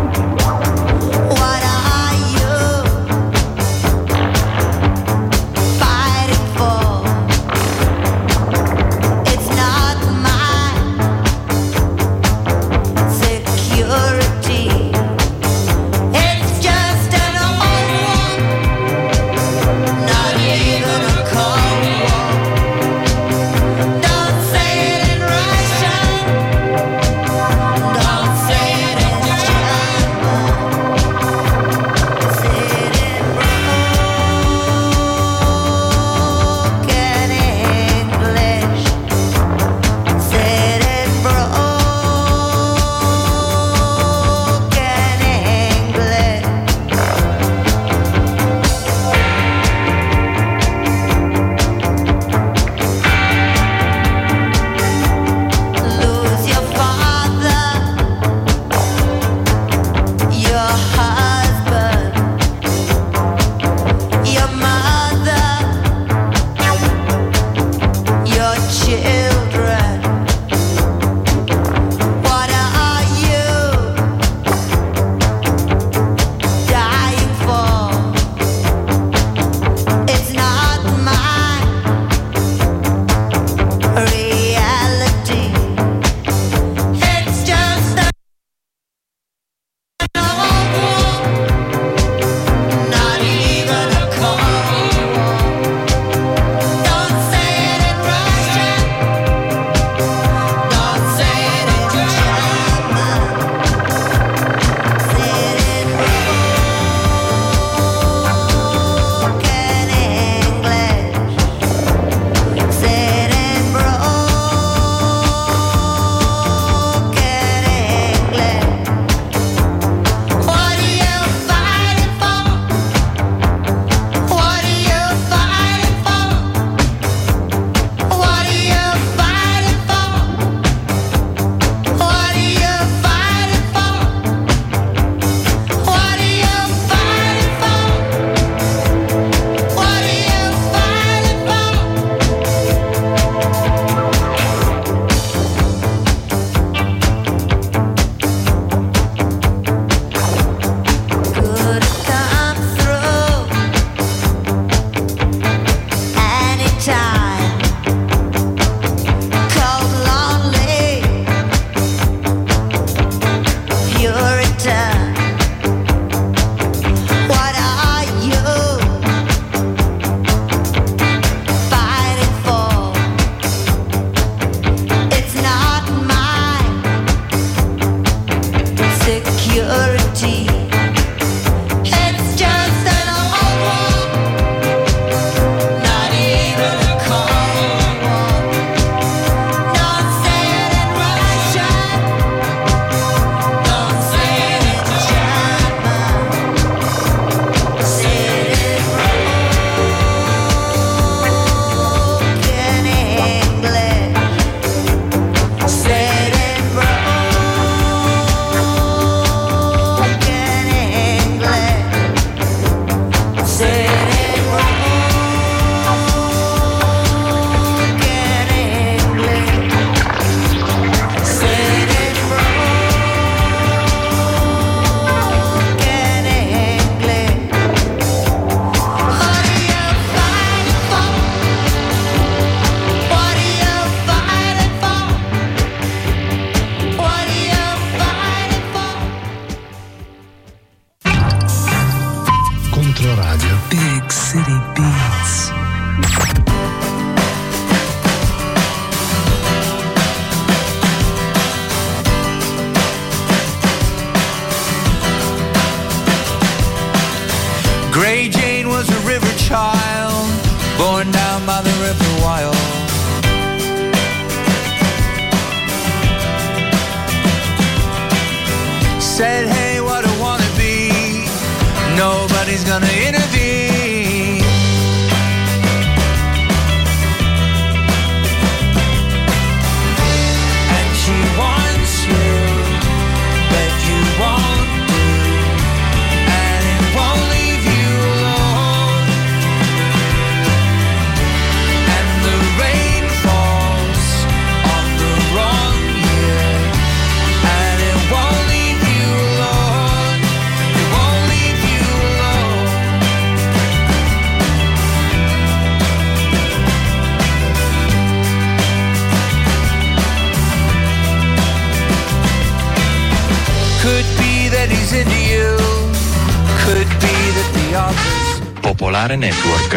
reason you could be that the others. Popolare Network.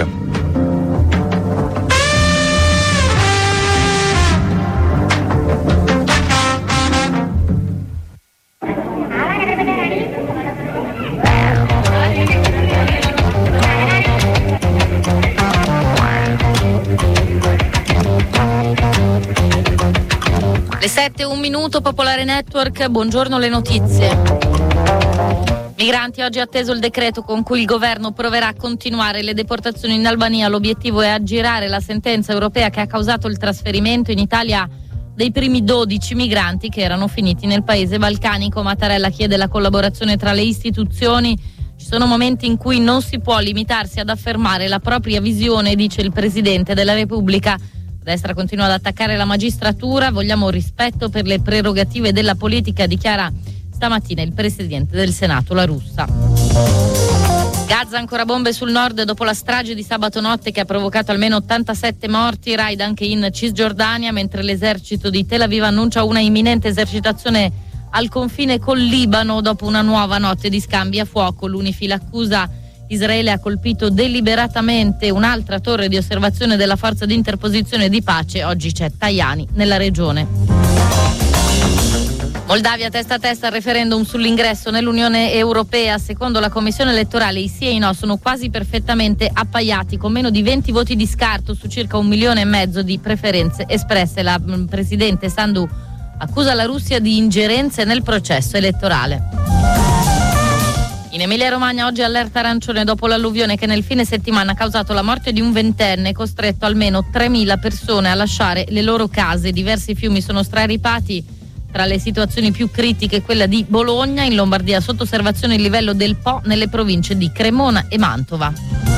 Le sette, un minuto, Popolare Network, buongiorno, le notizie. Migranti, oggi è atteso il decreto con cui il governo proverà a continuare le deportazioni in Albania. L'obiettivo è aggirare la sentenza europea che ha causato il trasferimento in Italia dei primi dodici migranti che erano finiti nel paese balcanico. Mattarella chiede la collaborazione tra le istituzioni. Ci sono momenti in cui non si può limitarsi ad affermare la propria visione, dice il Presidente della Repubblica. La destra continua ad attaccare la magistratura, vogliamo rispetto per le prerogative della politica, dichiara stamattina il Presidente del Senato, La Russa. Gaza, ancora bombe sul nord dopo la strage di sabato notte che ha provocato almeno ottantasette morti, raid anche in Cisgiordania, mentre l'esercito di Tel Aviv annuncia una imminente esercitazione al confine col Libano dopo una nuova notte di scambi a fuoco. L'Unifil accusa Israele ha colpito deliberatamente un'altra torre di osservazione della forza di interposizione di pace. Oggi c'è Tajani nella regione. Moldavia testa a testa al referendum sull'ingresso nell'Unione Europea. Secondo la Commissione elettorale i sì e i no sono quasi perfettamente appaiati, con meno di venti voti di scarto su circa un milione e mezzo di preferenze espresse. La presidente Sandu accusa la Russia di ingerenze nel processo elettorale. In Emilia-Romagna oggi allerta arancione dopo l'alluvione che nel fine settimana ha causato la morte di un ventenne, costretto almeno tremila persone a lasciare le loro case. Diversi fiumi sono straripati, tra le situazioni più critiche quella di Bologna. In Lombardia sotto osservazione il livello del Po nelle province di Cremona e Mantova.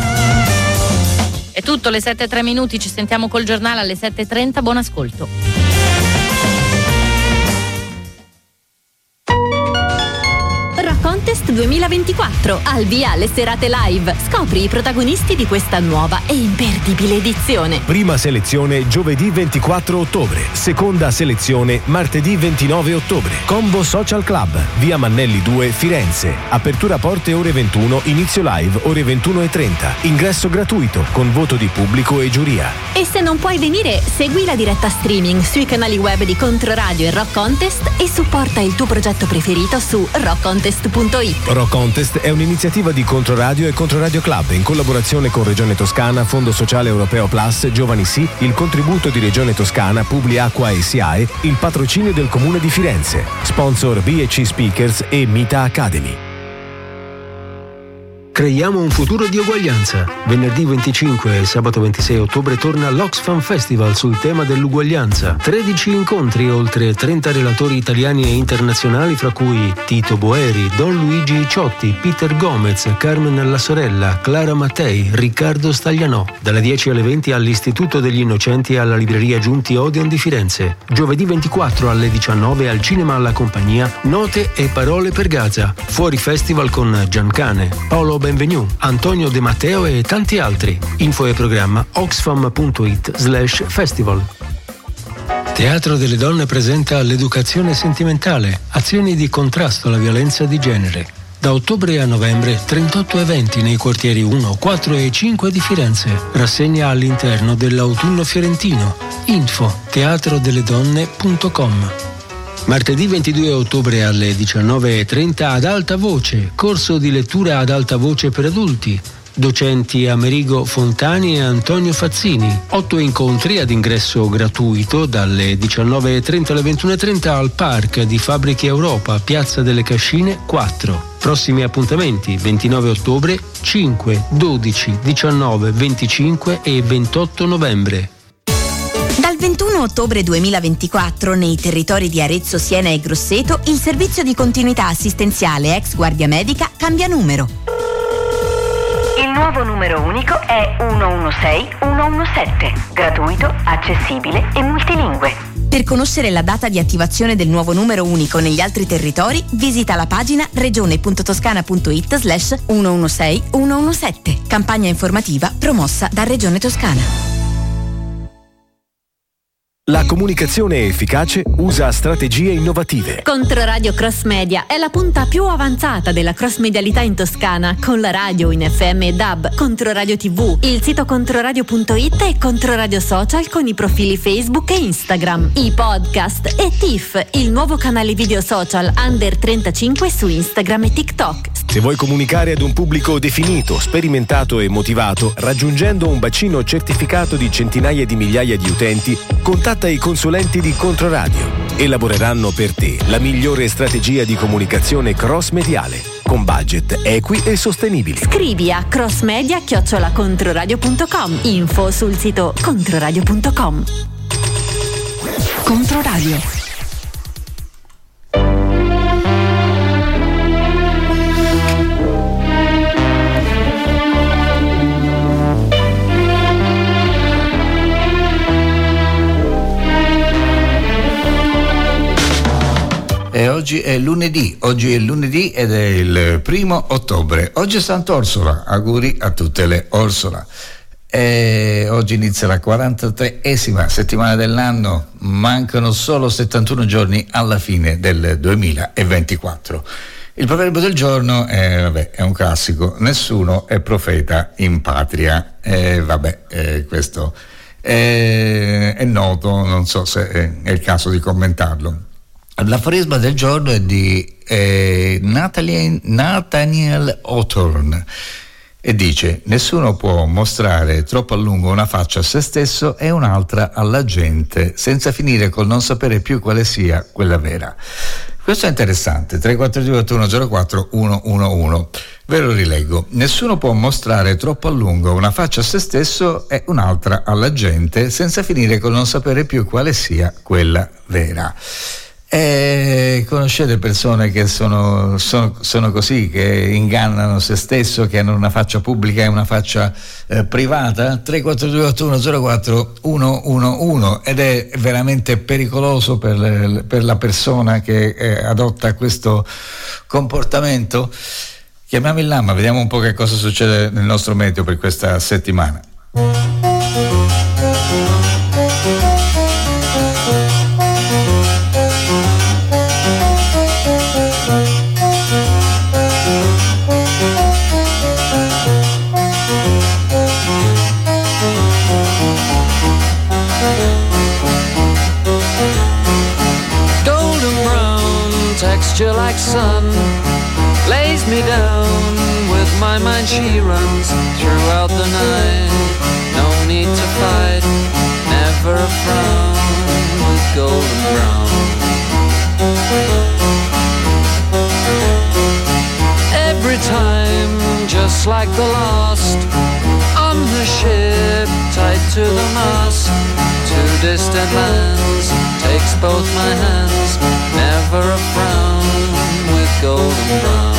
È tutto, le sette e tre minuti, ci sentiamo col giornale alle sette e trenta, buon ascolto. Contest duemilaventiquattro, al via le serate live. Scopri i protagonisti di questa nuova e imperdibile edizione. Prima selezione giovedì ventiquattro ottobre, seconda selezione martedì ventinove ottobre. Combo Social Club, via Mannelli due, Firenze. Apertura porte ore ventuno, inizio live ore ventuno e trenta. Ingresso gratuito con voto di pubblico e giuria. E se non puoi venire, segui la diretta streaming sui canali web di Controradio e Rock Contest e supporta il tuo progetto preferito su rock contest punto it. Rock Contest è un'iniziativa di Controradio e Controradio Club in collaborazione con Regione Toscana, Fondo Sociale Europeo Plus, Giovani Sì, il contributo di Regione Toscana, Publiacqua e SIAE, il patrocinio del Comune di Firenze. Sponsor B e C Speakers e Mita Academy. Creiamo un futuro di uguaglianza. Venerdì venticinque e sabato ventisei ottobre torna l'Oxfam Festival sul tema dell'uguaglianza. tredici incontri, oltre trenta relatori italiani e internazionali, fra cui Tito Boeri, Don Luigi Ciotti, Peter Gomez, Carmen La Sorella, Clara Mattei, Riccardo Staglianò. Dalle dieci alle venti all'Istituto degli Innocenti e alla libreria Giunti Odeon di Firenze. Giovedì ventiquattro alle diciannove al Cinema alla Compagnia, Note e Parole per Gaza. Fuori Festival con Giancane, Paolo Benvenu, Antonio De Matteo e tanti altri. Info e programma oxfam punto it slash festival. Teatro delle Donne presenta l'educazione sentimentale, azioni di contrasto alla violenza di genere. Da ottobre a novembre trentotto eventi nei quartieri uno, quattro e cinque di Firenze. Rassegna all'interno dell'autunno fiorentino. Info teatro delle donne punto com. Martedì ventidue ottobre alle diciannove e trenta ad alta voce, corso di lettura ad alta voce per adulti. Docenti Amerigo Fontani e Antonio Fazzini. Otto incontri ad ingresso gratuito dalle diciannove e trenta alle ventuno e trenta al Park di Fabbriche Europa, Piazza delle Cascine quattro. Prossimi appuntamenti ventinove ottobre, cinque, dodici, diciannove, venticinque e ventotto novembre. Dal ventuno ottobre duemilaventiquattro nei territori di Arezzo, Siena e Grosseto il servizio di continuità assistenziale ex Guardia Medica cambia numero. Il nuovo numero unico è uno uno sei uno uno sette, gratuito, accessibile e multilingue. Per conoscere la data di attivazione del nuovo numero unico negli altri territori, visita la pagina regione punto toscana punto it slash uno uno sei uno uno sette. Campagna informativa promossa da Regione Toscana. La comunicazione efficace usa strategie innovative. Controradio Cross Media è la punta più avanzata della cross medialità in Toscana, con la radio in F M e D A B, Controradio tivù, il sito controradio punto it e Controradio Social con i profili Facebook e Instagram, i podcast e T I F, il nuovo canale video social under trentacinque su Instagram e TikTok. Se vuoi comunicare ad un pubblico definito, sperimentato e motivato, raggiungendo un bacino certificato di centinaia di migliaia di utenti, contatta i consulenti di Controradio. Elaboreranno per te la migliore strategia di comunicazione cross-mediale, con budget equi e sostenibili. Scrivi a crossmedia chiocciola controradio punto com. Info sul sito controradio punto com. Controradio. E oggi è lunedì, oggi è lunedì ed è il primo ottobre. Oggi è Sant'Orsola, auguri a tutte le Orsola. E oggi inizia la quarantatreesima settimana dell'anno, mancano solo settantuno giorni alla fine del duemilaventiquattro. Il proverbio del giorno è, vabbè, è un classico: nessuno è profeta in patria. E vabbè, eh, questo è, è noto, non so se è il caso di commentarlo. L'aforisma del giorno è di eh, Nathaniel, Nathaniel Hawthorne e dice: nessuno può mostrare troppo a lungo una faccia a se stesso e un'altra alla gente senza finire col non sapere più quale sia quella vera. Questo è interessante. tre quattro due otto uno zero quattro uno uno uno. Ve lo rileggo: nessuno può mostrare troppo a lungo una faccia a se stesso e un'altra alla gente senza finire col non sapere più quale sia quella vera. E conoscete persone che sono, sono, sono così, che ingannano se stesso, che hanno una faccia pubblica e una faccia eh, privata? tre quattro due otto uno zero quattro uno uno uno, ed è veramente pericoloso per, per la persona che eh, adotta questo comportamento. Chiamiamo il Lama, vediamo un po' che cosa succede nel nostro meteo per questa settimana. Like sun lays me down, with my mind she runs throughout the night. No need to fight, never a frown, with golden brown. Every time, just like the last, on the ship tied to the mast, to distant lands, takes both my hands, never a frown, with golden brown.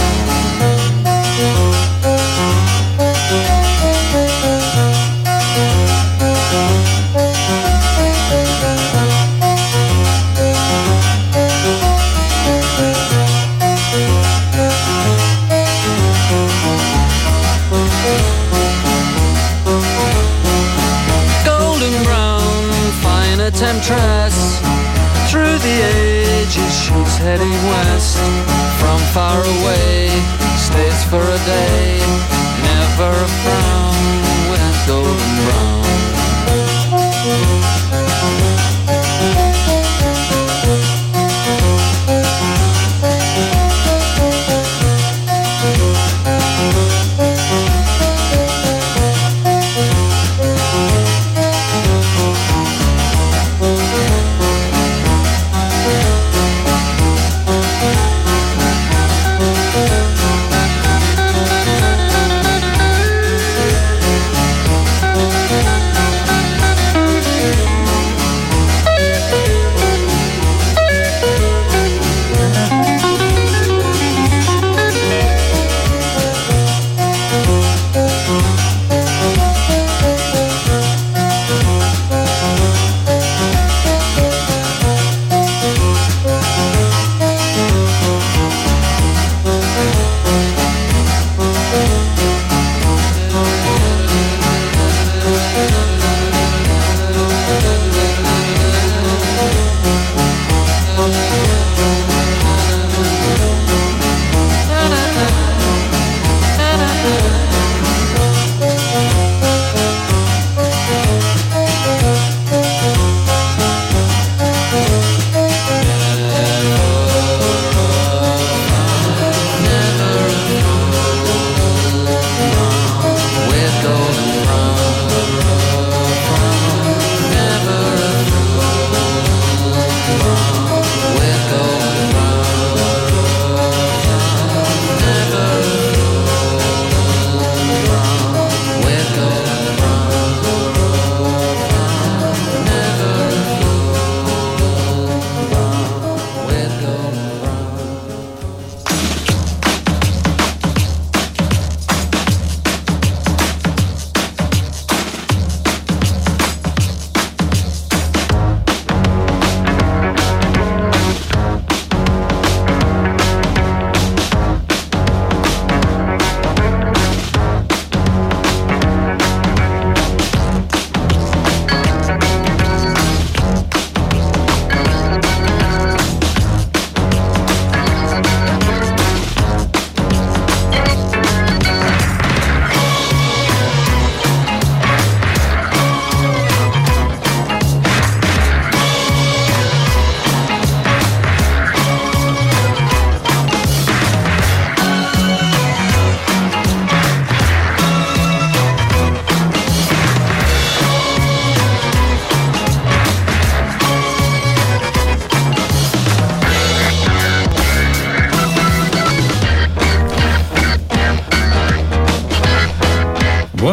Golden brown, fine temptress, through the ages she's heading west. From far away, stays for a day, never a frown, with golden brown.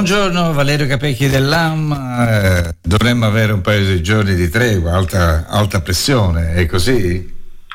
Buongiorno, Valerio Capecchi dell'A M. Eh, dovremmo avere un paio di giorni di tregua, alta, alta pressione, è così?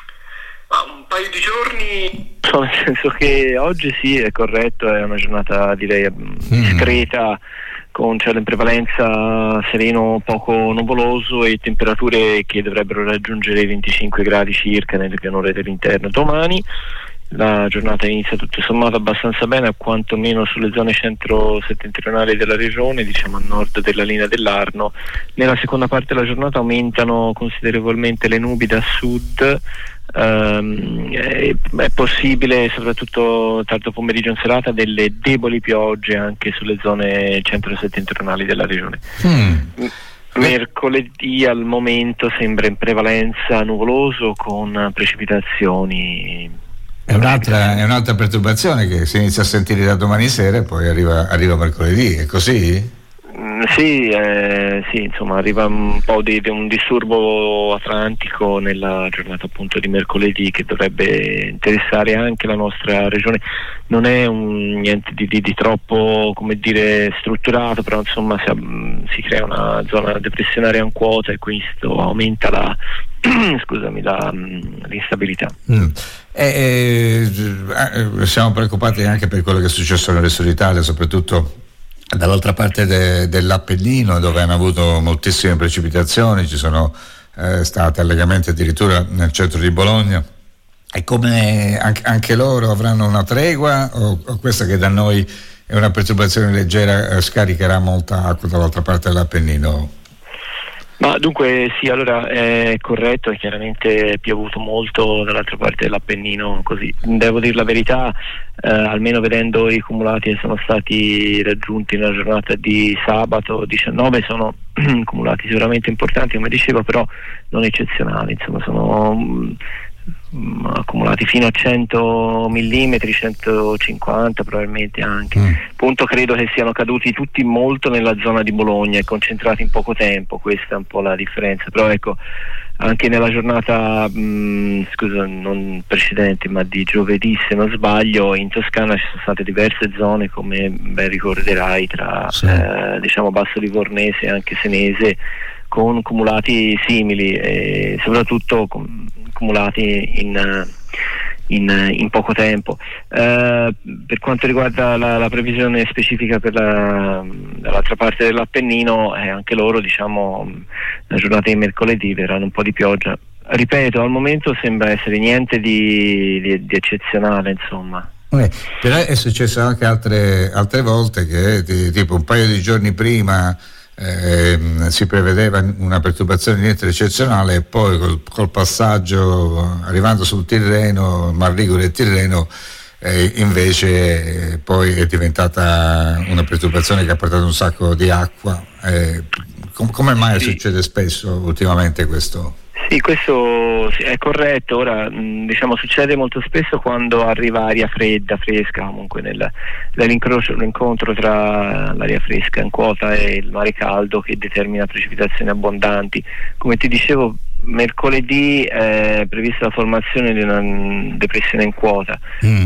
Un paio di giorni, nel senso che oggi sì, è corretto, è una giornata direi discreta, mm. con cielo in prevalenza sereno, poco nuvoloso e temperature che dovrebbero raggiungere i venticinque gradi circa nelle pianure dell'interno domani. La giornata inizia tutto sommato abbastanza bene, quantomeno sulle zone centro-settentrionali della regione, diciamo a nord della linea dell'Arno. Nella seconda parte della giornata aumentano considerevolmente le nubi da sud. Um, è, è possibile, soprattutto tardo pomeriggio in serata, delle deboli piogge anche sulle zone centro-settentrionali della regione. Mm. Mercoledì al momento sembra in prevalenza nuvoloso con precipitazioni. È un'altra, è un'altra perturbazione che si inizia a sentire da domani sera e poi arriva, arriva mercoledì, è così? Mm, sì, eh, sì, insomma arriva un po' di, di un disturbo atlantico nella giornata appunto di mercoledì che dovrebbe interessare anche la nostra regione. Non è un, niente di, di, di troppo, come dire, strutturato, però insomma si, si crea una zona depressionaria in quota e questo aumenta la scusami la, l'instabilità. Mm. E, eh, siamo preoccupati anche per quello che è successo nel resto d'Italia, soprattutto dall'altra parte de, dell'Appennino, dove hanno avuto moltissime precipitazioni, ci sono eh, state allegamenti addirittura nel centro di Bologna. E come anche, anche loro avranno una tregua o, o questa che da noi è una perturbazione leggera eh, scaricherà molta acqua dall'altra parte dell'Appennino? Ma dunque sì, allora è corretto, è chiaramente è piovuto molto dall'altra parte dell'Appennino, così devo dire la verità, eh, almeno vedendo i cumulati che sono stati raggiunti nella giornata di sabato diciannove, sono cumulati sicuramente importanti come dicevo, però non eccezionali, insomma sono mh, accumulati fino a cento millimetri, centocinquanta probabilmente anche. Mm. Punto credo che siano caduti tutti molto nella zona di Bologna e concentrati in poco tempo, questa è un po' la differenza, però ecco anche nella giornata mh, scusa non precedente ma di giovedì se non sbaglio in Toscana ci sono state diverse zone, come ben ricorderai, tra sì. eh, diciamo Basso Livornese e anche Senese, con cumulati simili e soprattutto com- cumulati in, in, in poco tempo. Eh, per quanto riguarda la, la previsione specifica per la, dall'altra parte dell'Appennino, eh, anche loro diciamo la giornata di mercoledì verranno un po' di pioggia. Ripeto, al momento sembra essere niente di, di, di eccezionale, insomma. Okay. Però è successo anche altre, altre volte che di, tipo un paio di giorni prima Eh, si prevedeva una perturbazione niente eccezionale e poi col, col passaggio arrivando sul Tirreno, Mar Ligure e Tirreno eh, invece eh, poi è diventata una perturbazione che ha portato un sacco di acqua. Eh, com- come mai sì. succede spesso ultimamente questo? Sì, questo è corretto. Ora mh, diciamo succede molto spesso quando arriva aria fredda, fresca, comunque nel, nell'incrocio, l'incontro tra l'aria fresca in quota e il mare caldo che determina precipitazioni abbondanti. Come ti dicevo, mercoledì è prevista la formazione di una depressione in quota mm.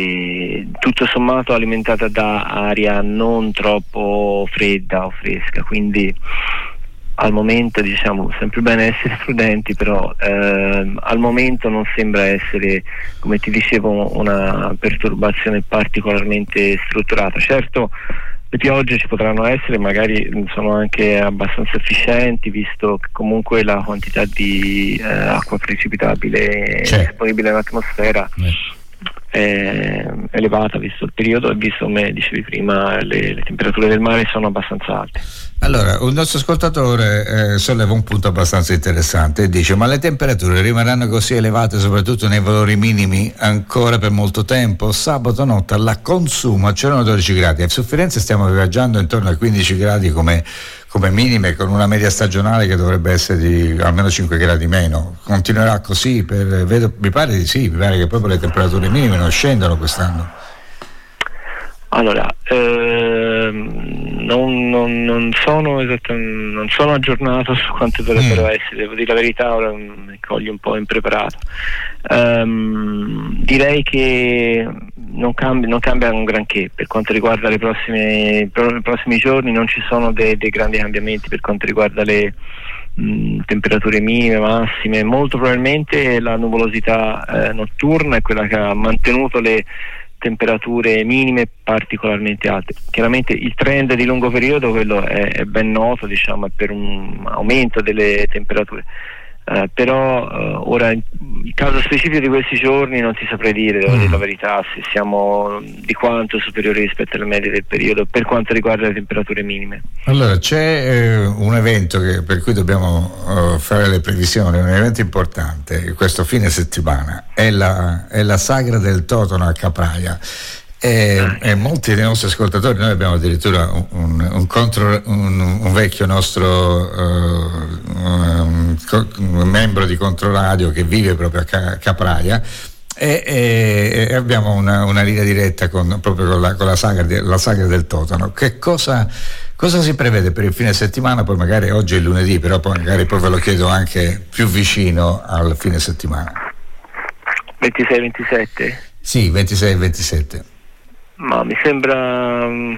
e tutto sommato alimentata da aria non troppo fredda o fresca, quindi al momento diciamo sempre bene essere prudenti, però ehm, al momento non sembra essere, come ti dicevo, una perturbazione particolarmente strutturata. Certo le piogge ci potranno essere, magari sono anche abbastanza efficienti visto che comunque la quantità di eh, acqua precipitabile C'è. disponibile in atmosfera è elevata visto il periodo e visto, come dicevi prima, le, le temperature del mare sono abbastanza alte. Allora, un nostro ascoltatore eh, solleva un punto abbastanza interessante e dice: ma le temperature rimarranno così elevate soprattutto nei valori minimi ancora per molto tempo? Sabato notte alla Consumo c'erano dodici gradi e su Firenze stiamo viaggiando intorno ai quindici gradi come, come minime, con una media stagionale che dovrebbe essere di almeno cinque gradi meno. Continuerà così? Per, vedo, mi pare di sì, mi pare che proprio le temperature minime non scendono quest'anno. Allora, ehm, non, non, non sono esattamente, non sono aggiornato su quanto dovrebbero mm. essere, devo dire la verità, ora mi coglio un po' impreparato. Ehm, direi che non cambia, non cambia un granché per quanto riguarda le prossime, i prossimi giorni. Non ci sono dei, dei grandi cambiamenti per quanto riguarda le mh, temperature minime, massime. Molto probabilmente la nuvolosità eh, notturna è quella che ha mantenuto le temperature minime particolarmente alte. Chiaramente il trend di lungo periodo, quello è, è ben noto, diciamo, è per un aumento delle temperature. Uh, però uh, ora il caso specifico di questi giorni non ti saprei dire, devo mm. dire la verità, se siamo di quanto superiori rispetto alle medie del periodo per quanto riguarda le temperature minime. Allora c'è eh, un evento che, per cui dobbiamo uh, fare le previsioni, un evento importante questo fine settimana, è la, è la sagra del Totono a Capraia. E, e molti dei nostri ascoltatori, noi abbiamo addirittura un, un, un, contro, un, un vecchio nostro uh, um, co- un membro di Controradio che vive proprio a Ca- Capraia e, e, e abbiamo una, una linea diretta con, proprio con, la, con la, sagra de, la sagra del Totono. Che cosa, cosa si prevede per il fine settimana? Poi magari oggi è lunedì, però poi magari poi ve lo chiedo anche più vicino al fine settimana. ventisei ventisette? Sì, ventisei e ventisette. Ma mi sembra um,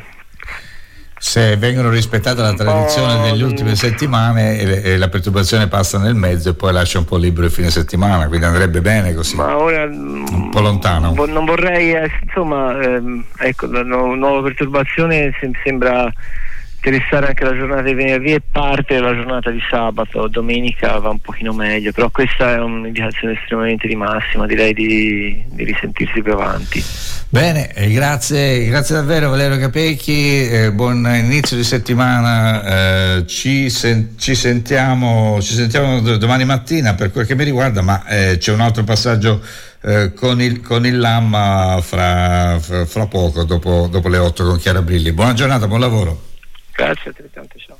se vengono rispettate la tradizione delle ultime settimane e, e la perturbazione passa nel mezzo e poi lascia un po' libero il fine settimana, quindi andrebbe bene così. Ma ora un po' lontano. Non vorrei eh, insomma ehm, ecco, la nu- nuova perturbazione sem- sembra interessare anche la giornata di venerdì e parte della giornata di sabato. Domenica va un pochino meglio, però questa è un'indicazione estremamente di massima, direi di, di risentirsi più avanti. Bene, eh, grazie, grazie davvero Valerio Capecchi, eh, buon inizio di settimana, eh, ci, sen- ci sentiamo ci sentiamo domani mattina per quel che mi riguarda, ma eh, c'è un altro passaggio eh, con il con il Lamma fra, fra, fra poco, dopo, dopo le otto con Chiara Brilli. Buona giornata, buon lavoro. Grazie, altrettanto, ciao.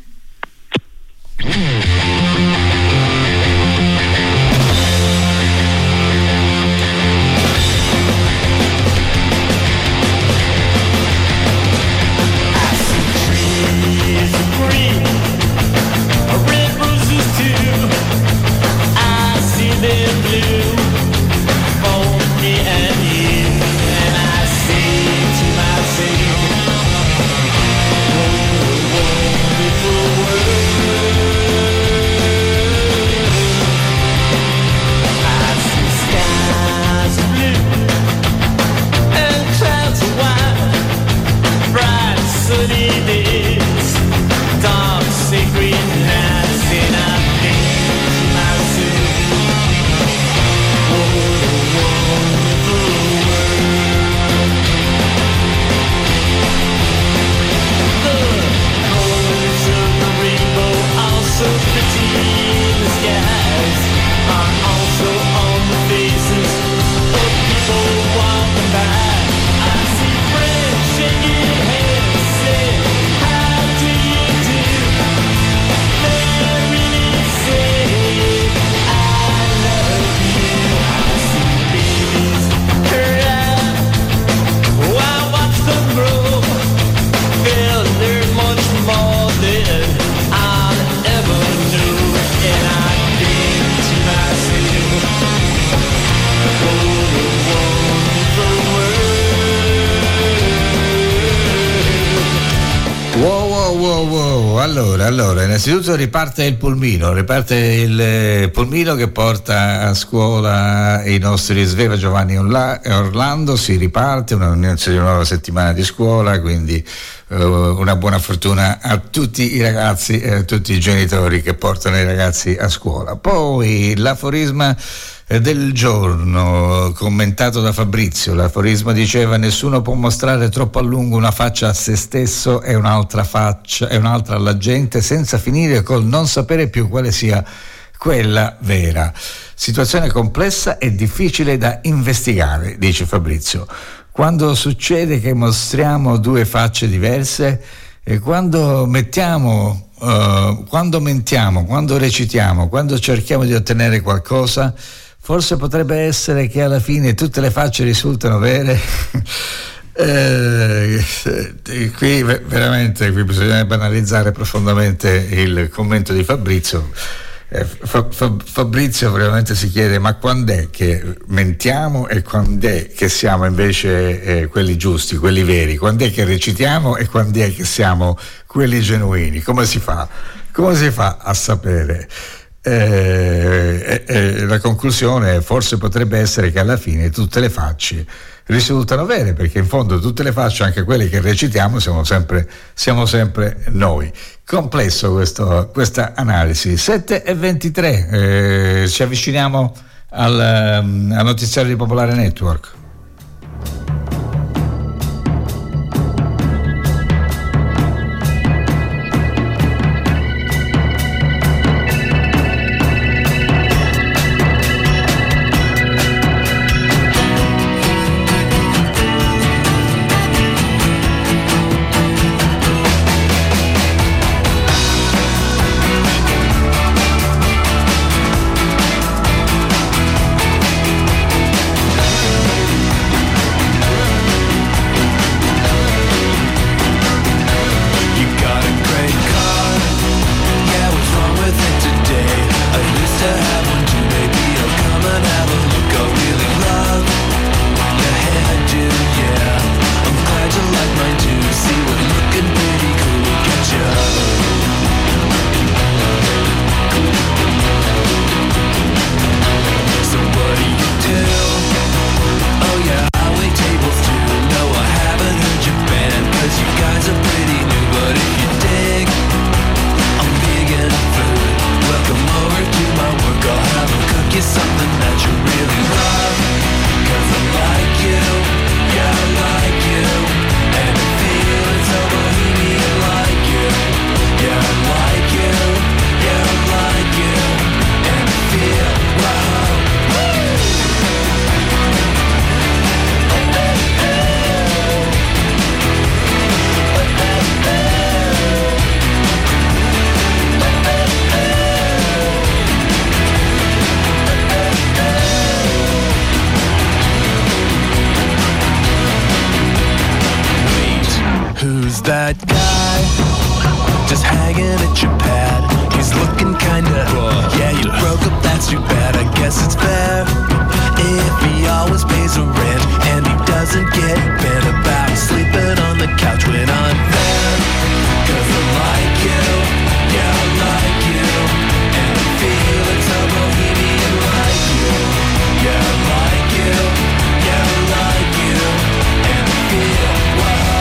Allora, allora, innanzitutto riparte il pulmino, riparte il pulmino che porta a scuola i nostri Sveva Giovanni Orlando, si riparte, una, una nuova settimana di scuola, quindi uh, una buona fortuna a tutti i ragazzi e a tutti i genitori che portano i ragazzi a scuola. Poi l'aforisma del giorno commentato da Fabrizio, l'aforisma diceva: nessuno può mostrare troppo a lungo una faccia a se stesso e un'altra faccia e un'altra alla gente senza finire col non sapere più quale sia quella vera. Situazione complessa e difficile da investigare, dice Fabrizio. Quando succede che mostriamo due facce diverse e quando mettiamo uh, quando mentiamo, quando recitiamo, quando cerchiamo di ottenere qualcosa, forse potrebbe essere che alla fine tutte le facce risultano vere. eh, qui veramente qui bisogna analizzare profondamente il commento di Fabrizio, eh, Fa- Fa- Fabrizio veramente si chiede: ma quando è che mentiamo e quando è che siamo invece eh, quelli giusti, quelli veri? Quando è che recitiamo e quando è che siamo quelli genuini? Come si fa? Come si fa a sapere? Eh, eh, la conclusione forse potrebbe essere che alla fine tutte le facce risultano vere, perché in fondo tutte le facce, anche quelle che recitiamo, siamo sempre, siamo sempre noi. Complesso questo, questa analisi. sette e ventitré, eh, ci avviciniamo al, al notiziario di Popolare Network. That guy just hanging at your pad. He's looking kinda, yeah, you broke up, that's too bad. I guess it's fair if he always pays a rent and he doesn't get bent about sleeping on the couch when I'm there. Cause I like you, yeah, I like you, and I feel it's a bohemian like you. Yeah, I like you, yeah, I like you, and I feel, wow.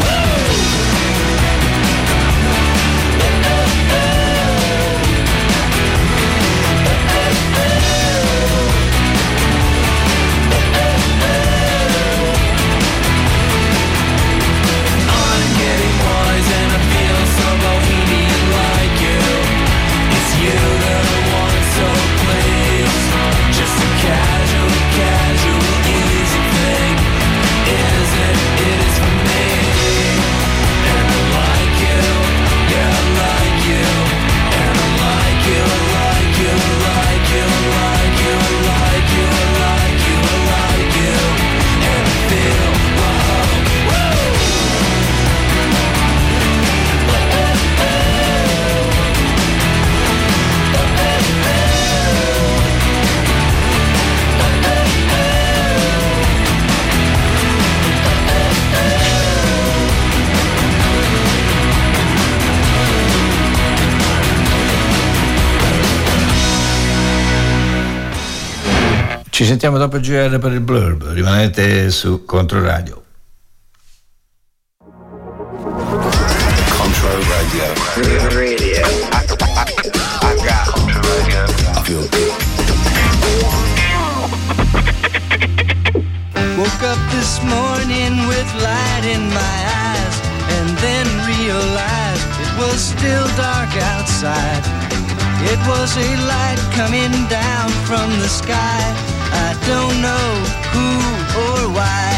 Ci sentiamo dopo il G R per il blurb, rimanete su Controradio. Radio. Radio. I, I, I got Controradio. I feel good. Woke up this morning with light in my eyes, and then realized it was still dark outside. It was a light coming down from the sky. I don't know who or why.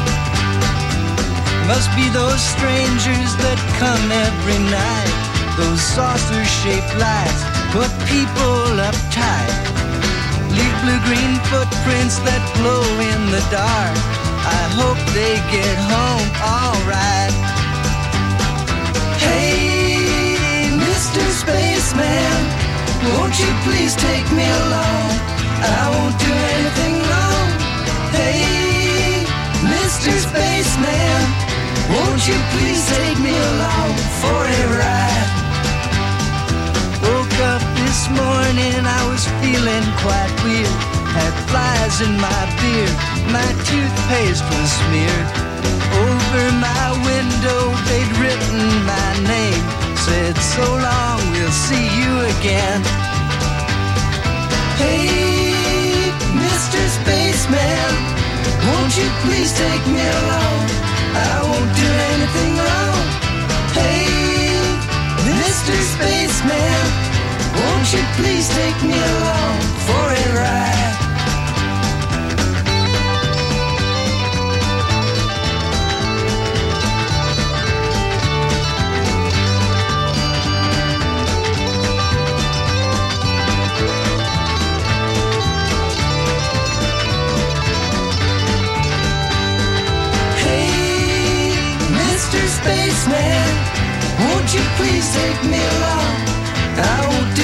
Must be those strangers that come every night. Those saucer-shaped lights put people uptight. Leave blue-green footprints that glow in the dark. I hope they get home alright. Hey, Mister Spaceman, won't Won't you please take me along? I won't do anything wrong. Hey, Mister Spaceman, won't you please take me along for a ride? Woke up this morning, I was feeling quite weird. Had flies in my beard, my toothpaste was smeared. Over my window they'd written my name, said so long, we'll see you again. Hey, Mister Spaceman, won't you please take me along? I won't do anything wrong. Hey, Mister Spaceman, won't you please take me along for a ride? Spaceman, won't you please take me along? I won't